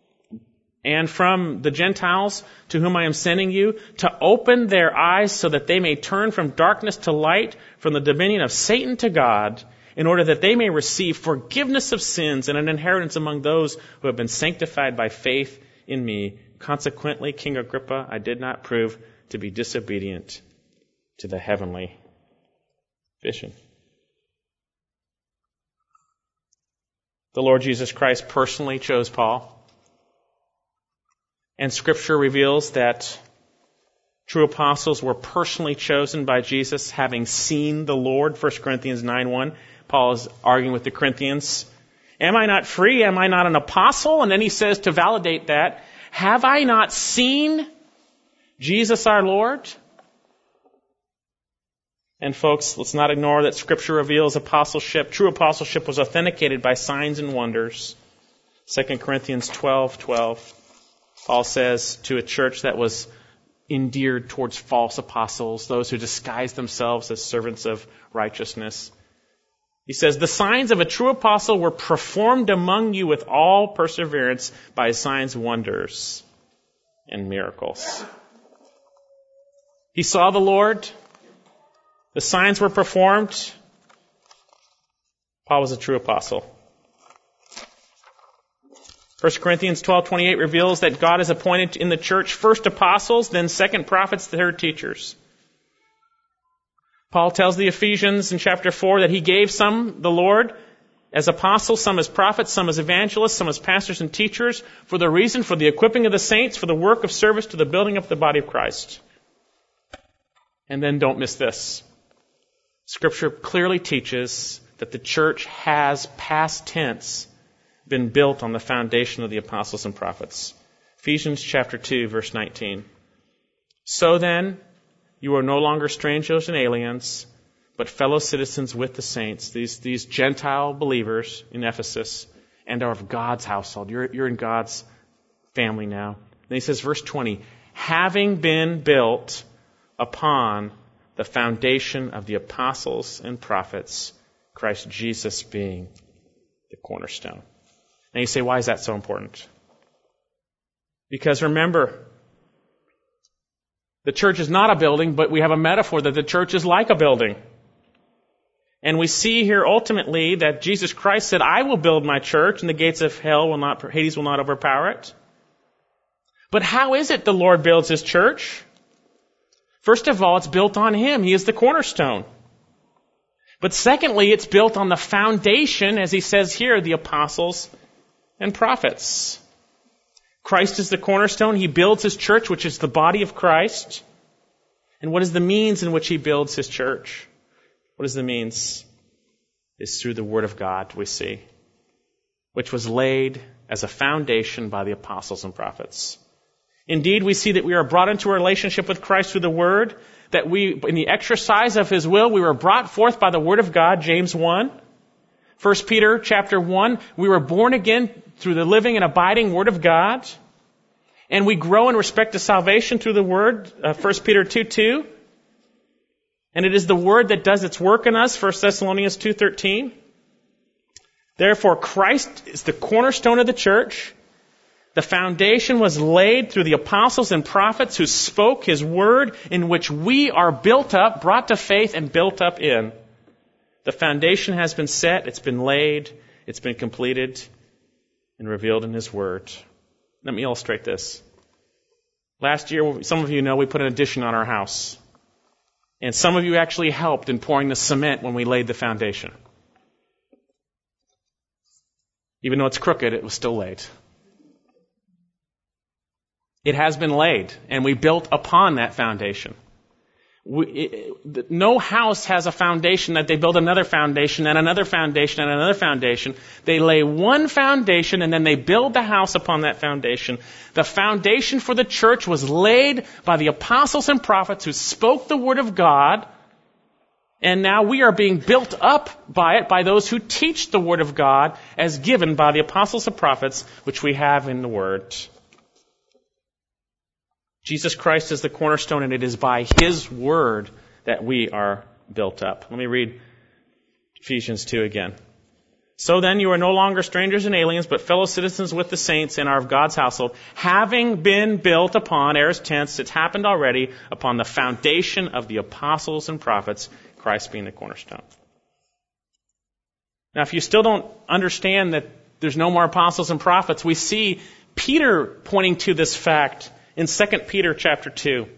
and from the Gentiles to whom I am sending you, to open their eyes so that they may turn from darkness to light, from the dominion of Satan to God, in order that they may receive forgiveness of sins and an inheritance among those who have been sanctified by faith in me. Consequently, King Agrippa, I did not prove to be disobedient to the heavenly vision. The Lord Jesus Christ personally chose Paul. And Scripture reveals that true apostles were personally chosen by Jesus, having seen the Lord. First Corinthians nine one. Paul is arguing with the Corinthians. Am I not free? Am I not an apostle? And then he says to validate that, have I not seen Jesus our Lord? And folks, let's not ignore that Scripture reveals apostleship. True apostleship was authenticated by signs and wonders. Second Corinthians twelve twelve. Paul says to a church that was endeared towards false apostles, those who disguise themselves as servants of righteousness. He says, the signs of a true apostle were performed among you with all perseverance by signs, wonders, and miracles. He saw the Lord. The signs were performed. Paul was a true apostle. First Corinthians twelve twenty-eight reveals that God has appointed in the church first apostles, then second prophets, third teachers. Paul tells the Ephesians in chapter four that he gave some, the Lord, as apostles, some as prophets, some as evangelists, some as pastors and teachers, for the reason, for the equipping of the saints, for the work of service to the building up the body of Christ. And then don't miss this. Scripture clearly teaches that the church has, past tense, been built on the foundation of the apostles and prophets. Ephesians chapter two, verse nineteen. So then, you are no longer strangers and aliens, but fellow citizens with the saints, these, these Gentile believers in Ephesus, and are of God's household. You're, you're in God's family now. Then he says, verse twenty, having been built upon the foundation of the apostles and prophets, Christ Jesus being the cornerstone. And you say, why is that so important? Because remember, the church is not a building, but we have a metaphor that the church is like a building. And we see here ultimately that Jesus Christ said, I will build my church, and the gates of hell will not, Hades will not overpower it. But how is it the Lord builds his church? First of all, it's built on him. He is the cornerstone. But secondly, it's built on the foundation, as he says here, the apostles and prophets. Christ is the cornerstone. He builds his church, which is the body of Christ. And what is the means in which he builds his church? What is the means? It's through the Word of God, we see, which was laid as a foundation by the apostles and prophets. Indeed, we see that we are brought into a relationship with Christ through the Word, that we, in the exercise of his will, we were brought forth by the Word of God, James one. First Peter chapter one, we were born again through the living and abiding Word of God. And we grow in respect to salvation through the Word, uh, First Peter two two. And it is the Word that does its work in us, First Thessalonians two thirteen. Therefore, Christ is the cornerstone of the church. The foundation was laid through the apostles and prophets who spoke his word, in which we are built up, brought to faith, and built up in. The foundation has been set, it's been laid, it's been completed, and revealed in his word. Let me illustrate this. Last year, some of you know, we put an addition on our house. And some of you actually helped in pouring the cement when we laid the foundation. Even though it's crooked, it was still laid. It has been laid, and we built upon that foundation. We, it, no house has a foundation that they build another foundation and another foundation and another foundation. They lay one foundation and then they build the house upon that foundation. The foundation for the church was laid by the apostles and prophets who spoke the word of God. And now we are being built up by it by those who teach the word of God as given by the apostles and prophets, which we have in the word. Jesus Christ is the cornerstone, and it is by his word that we are built up. Let me read Ephesians two again. So then you are no longer strangers and aliens, but fellow citizens with the saints and are of God's household, having been built upon, aorist tense, it's happened already, upon the foundation of the apostles and prophets, Christ being the cornerstone. Now, if you still don't understand that there's no more apostles and prophets, we see Peter pointing to this fact in Second Peter chapter two.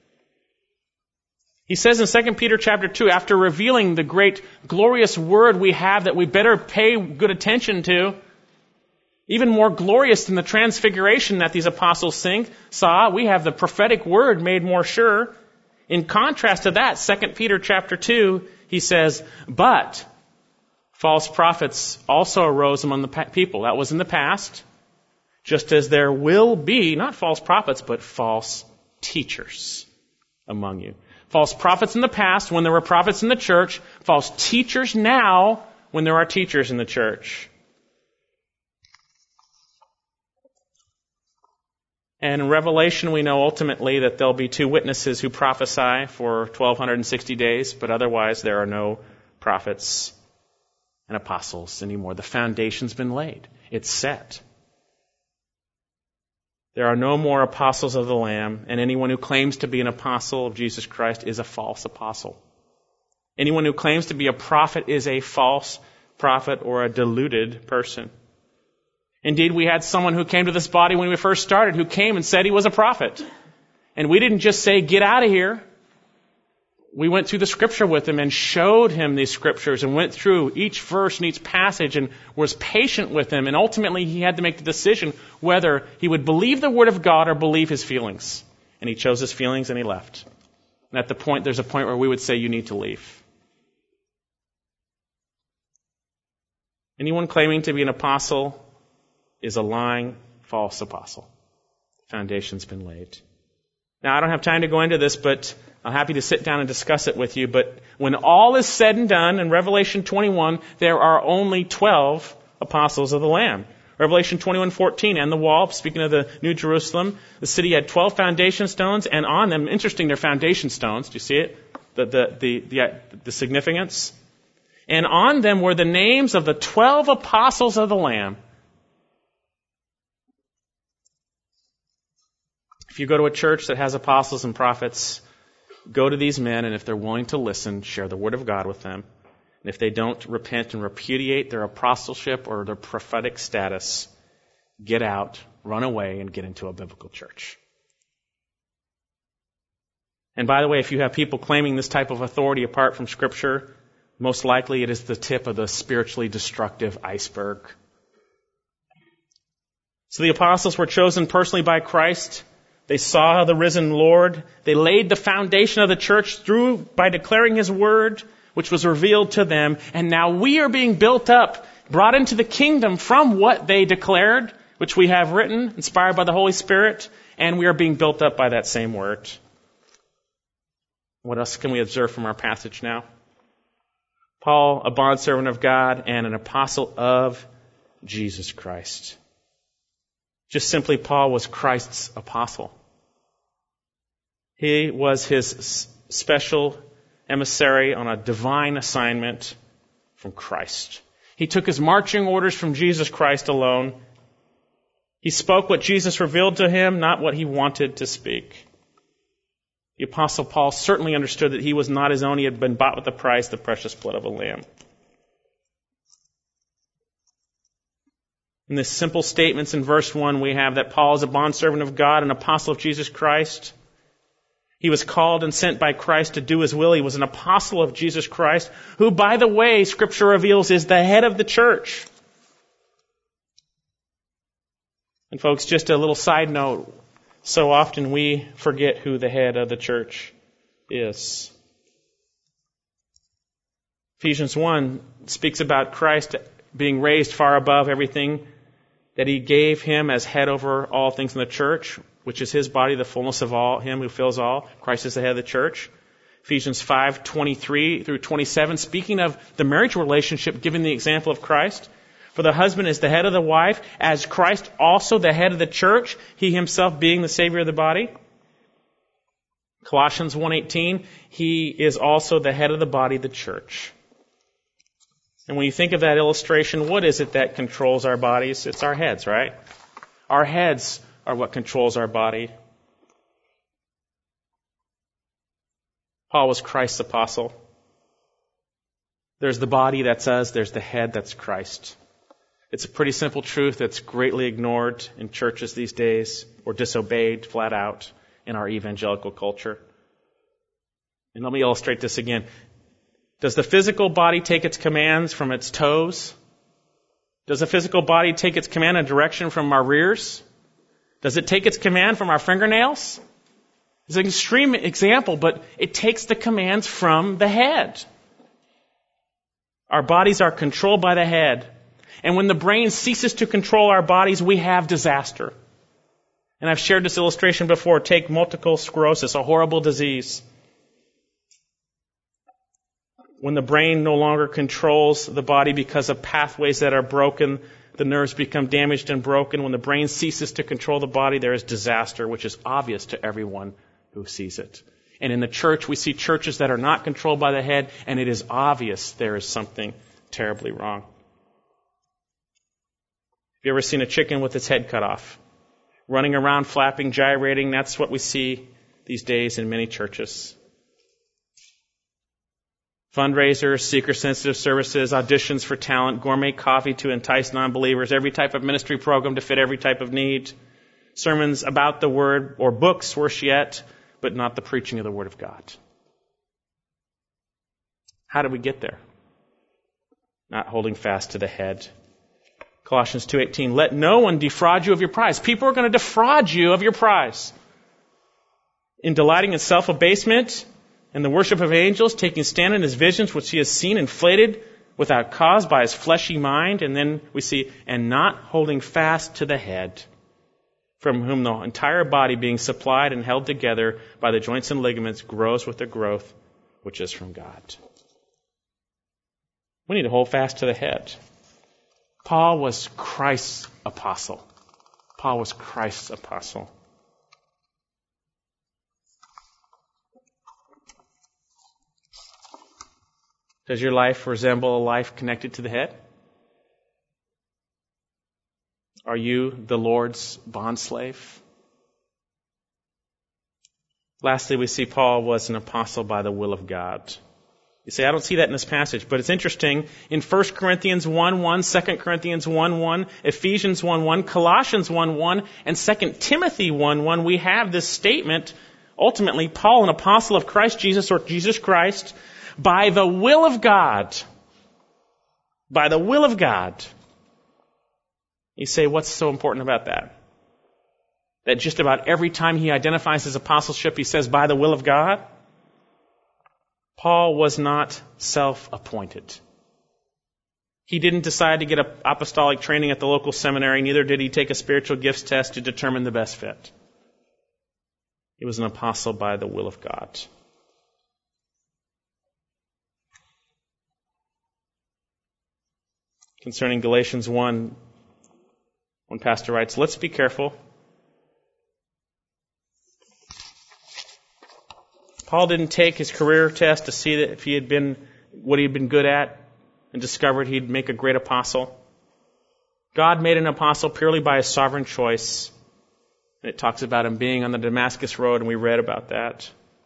He says in Second Peter chapter two, after revealing the great glorious word we have that we better pay good attention to, even more glorious than the transfiguration that these apostles sing, saw, we have the prophetic word made more sure. In contrast to that, Second Peter chapter two, he says, but false prophets also arose among the people. That was in the past. Just as there will be, not false prophets, but false teachers among you. False prophets in the past, when there were prophets in the church. False teachers now, when there are teachers in the church. And in Revelation, we know ultimately that there'll be two witnesses who prophesy for twelve sixty days, but otherwise there are no prophets and apostles anymore. The foundation's been laid. It's set. There are no more apostles of the Lamb, and anyone who claims to be an apostle of Jesus Christ is a false apostle. Anyone who claims to be a prophet is a false prophet or a deluded person. Indeed, we had someone who came to this body when we first started who came and said he was a prophet. And we didn't just say, get out of here. We went through the scripture with him and showed him these scriptures and went through each verse and each passage and was patient with him. And ultimately, he had to make the decision whether he would believe the word of God or believe his feelings. And he chose his feelings and he left. And at the point, there's a point where we would say, you need to leave. Anyone claiming to be an apostle is a lying, false apostle. The foundation's been laid. Now, I don't have time to go into this, but I'm happy to sit down and discuss it with you. But when all is said and done, in Revelation twenty-one, there are only twelve apostles of the Lamb. Revelation twenty-one fourteen, and the wall, speaking of the New Jerusalem, the city had twelve foundation stones, and on them, interesting, they're foundation stones. Do you see it? The, the, the, the, the significance. And on them were the names of the twelve apostles of the Lamb. If you go to a church that has apostles and prophets, go to these men, and if they're willing to listen, share the word of God with them. And if they don't repent and repudiate their apostleship or their prophetic status, get out, run away, and get into a biblical church. And by the way, if you have people claiming this type of authority apart from Scripture, most likely it is the tip of the spiritually destructive iceberg. So the apostles were chosen personally by Christ. They saw the risen Lord. They laid the foundation of the church through by declaring His word, which was revealed to them. And now we are being built up, brought into the kingdom from what they declared, which we have written, inspired by the Holy Spirit, and we are being built up by that same word. What else can we observe from our passage now? Paul, a bondservant of God and an apostle of Jesus Christ. Just simply, Paul was Christ's apostle. He was his special emissary on a divine assignment from Christ. He took his marching orders from Jesus Christ alone. He spoke what Jesus revealed to him, not what he wanted to speak. The Apostle Paul certainly understood that he was not his own. He had been bought with a price, the precious blood of a lamb. In the simple statements in verse one, we have that Paul is a bondservant of God, an apostle of Jesus Christ. He was called and sent by Christ to do His will. He was an apostle of Jesus Christ, who, by the way, Scripture reveals is the head of the church. And folks, just a little side note, so often we forget who the head of the church is. Ephesians one speaks about Christ being raised far above everything, that He gave Him as head over all things in the church, which is His body, the fullness of all, Him who fills all. Christ is the head of the church. Ephesians five twenty-three through twenty-seven, speaking of the marriage relationship, giving the example of Christ. For the husband is the head of the wife, as Christ also the head of the church, He Himself being the Savior of the body. Colossians one eighteen, He is also the head of the body, the church. And when you think of that illustration, what is it that controls our bodies? It's our heads, right? Our heads are what controls our body. Paul was Christ's apostle. There's the body, that's us. There's the head, that's Christ. It's a pretty simple truth that's greatly ignored in churches these days, or disobeyed flat out in our evangelical culture. And let me illustrate this again. Does the physical body take its commands from its toes? Does the physical body take its command and direction from our rears? Does it take its command from our fingernails? It's an extreme example, but it takes the commands from the head. Our bodies are controlled by the head. And when the brain ceases to control our bodies, we have disaster. And I've shared this illustration before. Take multiple sclerosis, a horrible disease. When the brain no longer controls the body because of pathways that are broken, the nerves become damaged and broken, when the brain ceases to control the body, there is disaster, which is obvious to everyone who sees it. And in the church, we see churches that are not controlled by the head, and it is obvious there is something terribly wrong. Have you ever seen a chicken with its head cut off? Running around, flapping, gyrating, that's what we see these days in many churches. Fundraisers, seeker-sensitive services, auditions for talent, gourmet coffee to entice non-believers, every type of ministry program to fit every type of need, sermons about the Word, or books, worse yet, but not the preaching of the Word of God. How did we get there? Not holding fast to the head. Colossians two eighteen, let no one defraud you of your prize. People are going to defraud you of your prize. In delighting in self-abasement and the worship of angels, taking stand in his visions, which he has seen inflated without cause by his fleshy mind. And then we see, and not holding fast to the head, from whom the entire body, being supplied and held together by the joints and ligaments, grows with the growth which is from God. We need to hold fast to the head. Paul was Christ's apostle. Paul was Christ's apostle. Does your life resemble a life connected to the head? Are you the Lord's bondslave? Lastly, we see Paul was an apostle by the will of God. You say, I don't see that in this passage, but it's interesting. In First Corinthians one one, Second Corinthians one one, Ephesians one one, Colossians one one, and Second Timothy one one, we have this statement, ultimately, Paul, an apostle of Christ Jesus, or Jesus Christ, by the will of God. By the will of God. You say, what's so important about that? That just about every time he identifies his apostleship, he says, by the will of God? Paul was not self-appointed. He didn't decide to get an apostolic training at the local seminary, neither did he take a spiritual gifts test to determine the best fit. He was an apostle by the will of God. Concerning Galatians one, one pastor writes, let's be careful. Paul didn't take his career test to see that if he had been what he had been good at and discovered he'd make a great apostle. God made an apostle purely by his sovereign choice. And it talks about him being on the Damascus Road, and we read about that.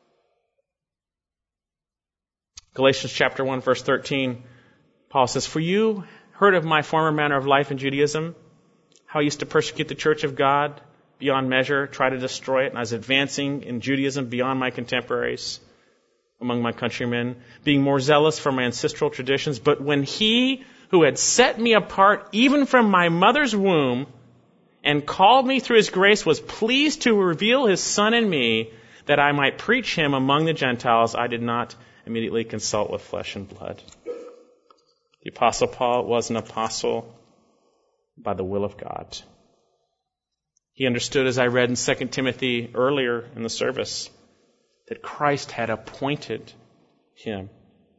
Galatians chapter one, verse thirteen, Paul says, for you heard of my former manner of life in Judaism, how I used to persecute the church of God beyond measure, try to destroy it, and I was advancing in Judaism beyond my contemporaries, among my countrymen, being more zealous for my ancestral traditions. But when he who had set me apart even from my mother's womb and called me through his grace was pleased to reveal his Son in me, that I might preach him among the Gentiles, I did not immediately consult with flesh and blood. The Apostle Paul was an apostle by the will of God. He understood, as I read in Second Timothy earlier in the service, that Christ had appointed him.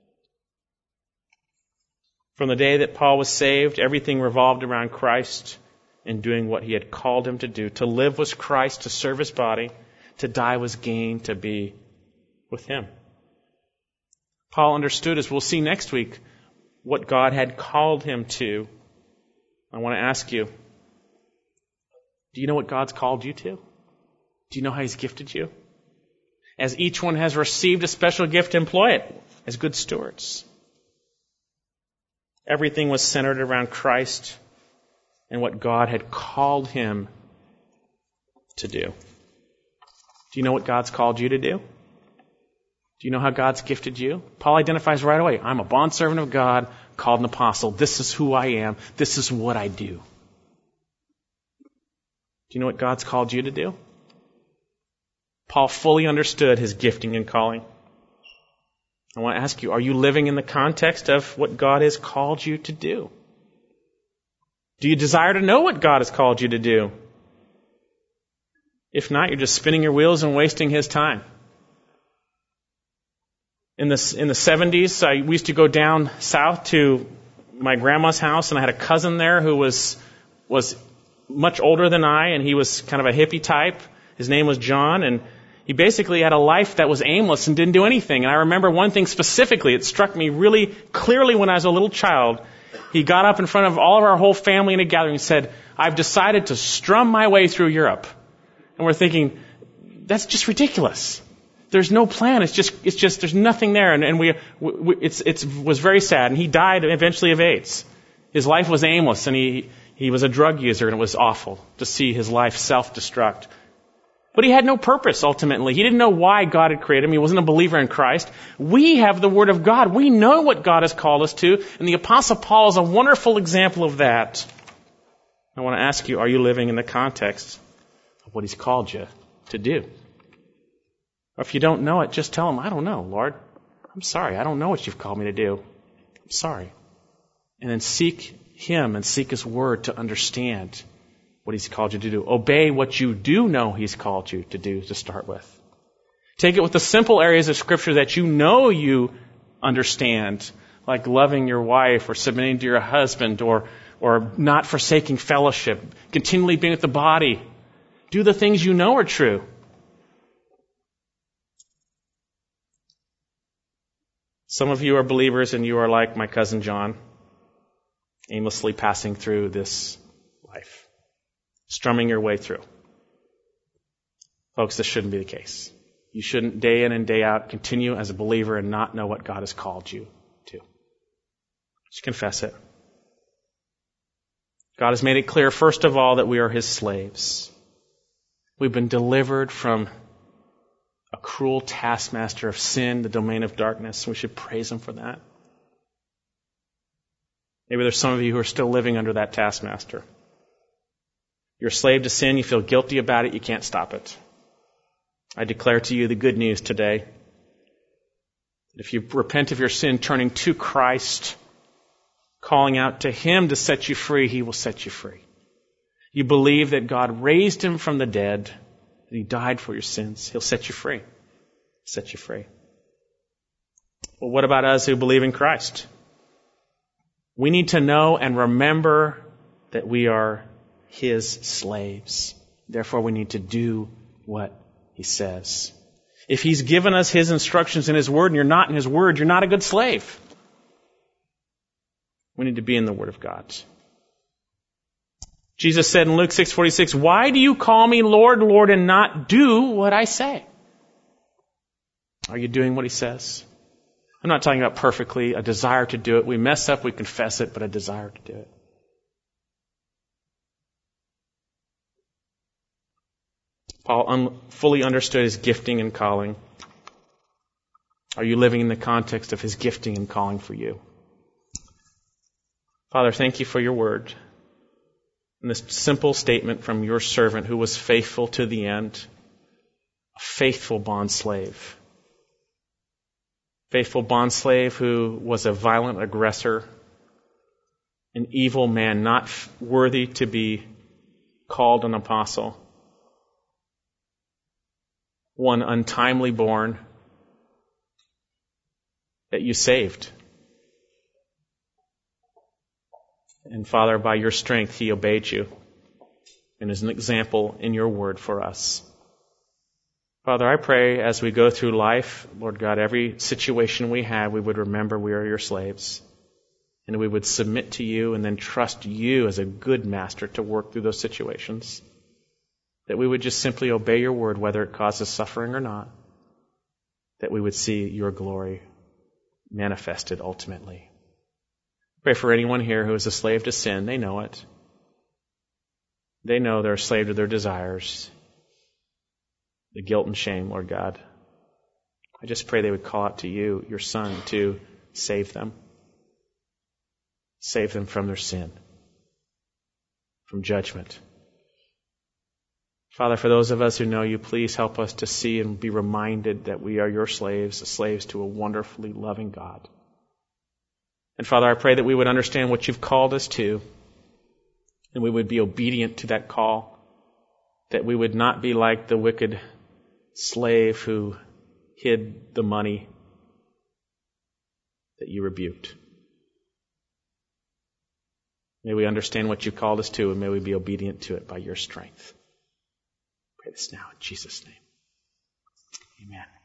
From the day that Paul was saved, everything revolved around Christ and doing what he had called him to do. To live was Christ, to serve his body. To die was gain, to be with him. Paul understood, as we'll see next week, what God had called him to. I want to ask you, do you know what God's called you to? Do you know how he's gifted you? As each one has received a special gift, employ it as good stewards. Everything was centered around Christ and what God had called him to do. Do you know what God's called you to do? Do you know how God's gifted you? Paul identifies right away. I'm a bondservant of God, called an apostle. This is who I am. This is what I do. Do you know what God's called you to do? Paul fully understood his gifting and calling. I want to ask you, are you living in the context of what God has called you to do? Do you desire to know what God has called you to do? If not, you're just spinning your wheels and wasting his time. In the, in the seventies, I, we used to go down south to my grandma's house, and I had a cousin there who was was much older than I, and he was kind of a hippie type. His name was John, and he basically had a life that was aimless and didn't do anything. And I remember one thing specifically. It struck me really clearly when I was a little child. He got up in front of all of our whole family in a gathering and said, "I've decided to strum my way through Europe." And we're thinking, that's just ridiculous. There's no plan. It's just, it's just, there's nothing there. And, and we, we, it's, it's, was very sad. And he died eventually of AIDS. His life was aimless, and he, he was a drug user, and it was awful to see his life self-destruct. But he had no purpose, ultimately. He didn't know why God had created him. He wasn't a believer in Christ. We have the Word of God. We know what God has called us to, and the Apostle Paul is a wonderful example of that. I want to ask you, are you living in the context of what He's called you to do? Or if you don't know it, just tell Him, "I don't know, Lord. I'm sorry. I don't know what You've called me to do. I'm sorry." And then seek Him and seek His Word to understand what He's called you to do. Obey what you do know He's called you to do to start with. Take it with the simple areas of Scripture that you know you understand, like loving your wife or submitting to your husband or, or not forsaking fellowship, continually being with the body. Do the things you know are true. Some of you are believers and you are like my cousin John, aimlessly passing through this life. Strumming your way through. Folks, this shouldn't be the case. You shouldn't day in and day out continue as a believer and not know what God has called you to. Just confess it. God has made it clear, first of all, that we are His slaves. We've been delivered from a cruel taskmaster of sin, the domain of darkness. We should praise Him for that. Maybe there's some of you who are still living under that taskmaster. You're a slave to sin. You feel guilty about it. You can't stop it. I declare to you the good news today. If you repent of your sin, turning to Christ, calling out to Him to set you free, He will set you free. You believe that God raised Him from the dead, that He died for your sins, He'll set you free. Set you free. Well, what about us who believe in Christ? We need to know and remember that we are His slaves. Therefore, we need to do what He says. If He's given us His instructions in His Word and you're not in His Word, you're not a good slave. We need to be in the Word of God. Jesus said in Luke six forty-six, "Why do you call me Lord, Lord, and not do what I say?" Are you doing what He says? I'm not talking about perfectly, a desire to do it. We mess up, we confess it, but a desire to do it. Paul un- fully understood his gifting and calling. Are you living in the context of His gifting and calling for you? Father, thank You for Your Word. And this simple statement from Your servant who was faithful to the end. A faithful bondslave. Faithful bondslave who was a violent aggressor. An evil man not worthy to be called an apostle. One untimely born that You saved. And Father, by Your strength, he obeyed You and is an example in Your Word for us. Father, I pray as we go through life, Lord God, every situation we have, we would remember we are Your slaves. And we would submit to You and then trust You as a good master to work through those situations. That we would just simply obey Your Word, whether it causes suffering or not. That we would see Your glory manifested ultimately. Pray for anyone here who is a slave to sin. They know it. They know they're a slave to their desires. The guilt and shame, Lord God. I just pray they would call out to You, Your Son, to save them. Save them from their sin. From judgment. Father, for those of us who know You, please help us to see and be reminded that we are Your slaves, slaves to a wonderfully loving God. And Father, I pray that we would understand what You've called us to, and we would be obedient to that call, that we would not be like the wicked slave who hid the money that You rebuked. May we understand what you called us to, and may we be obedient to it by your strength. Pray this now in Jesus' name. Amen.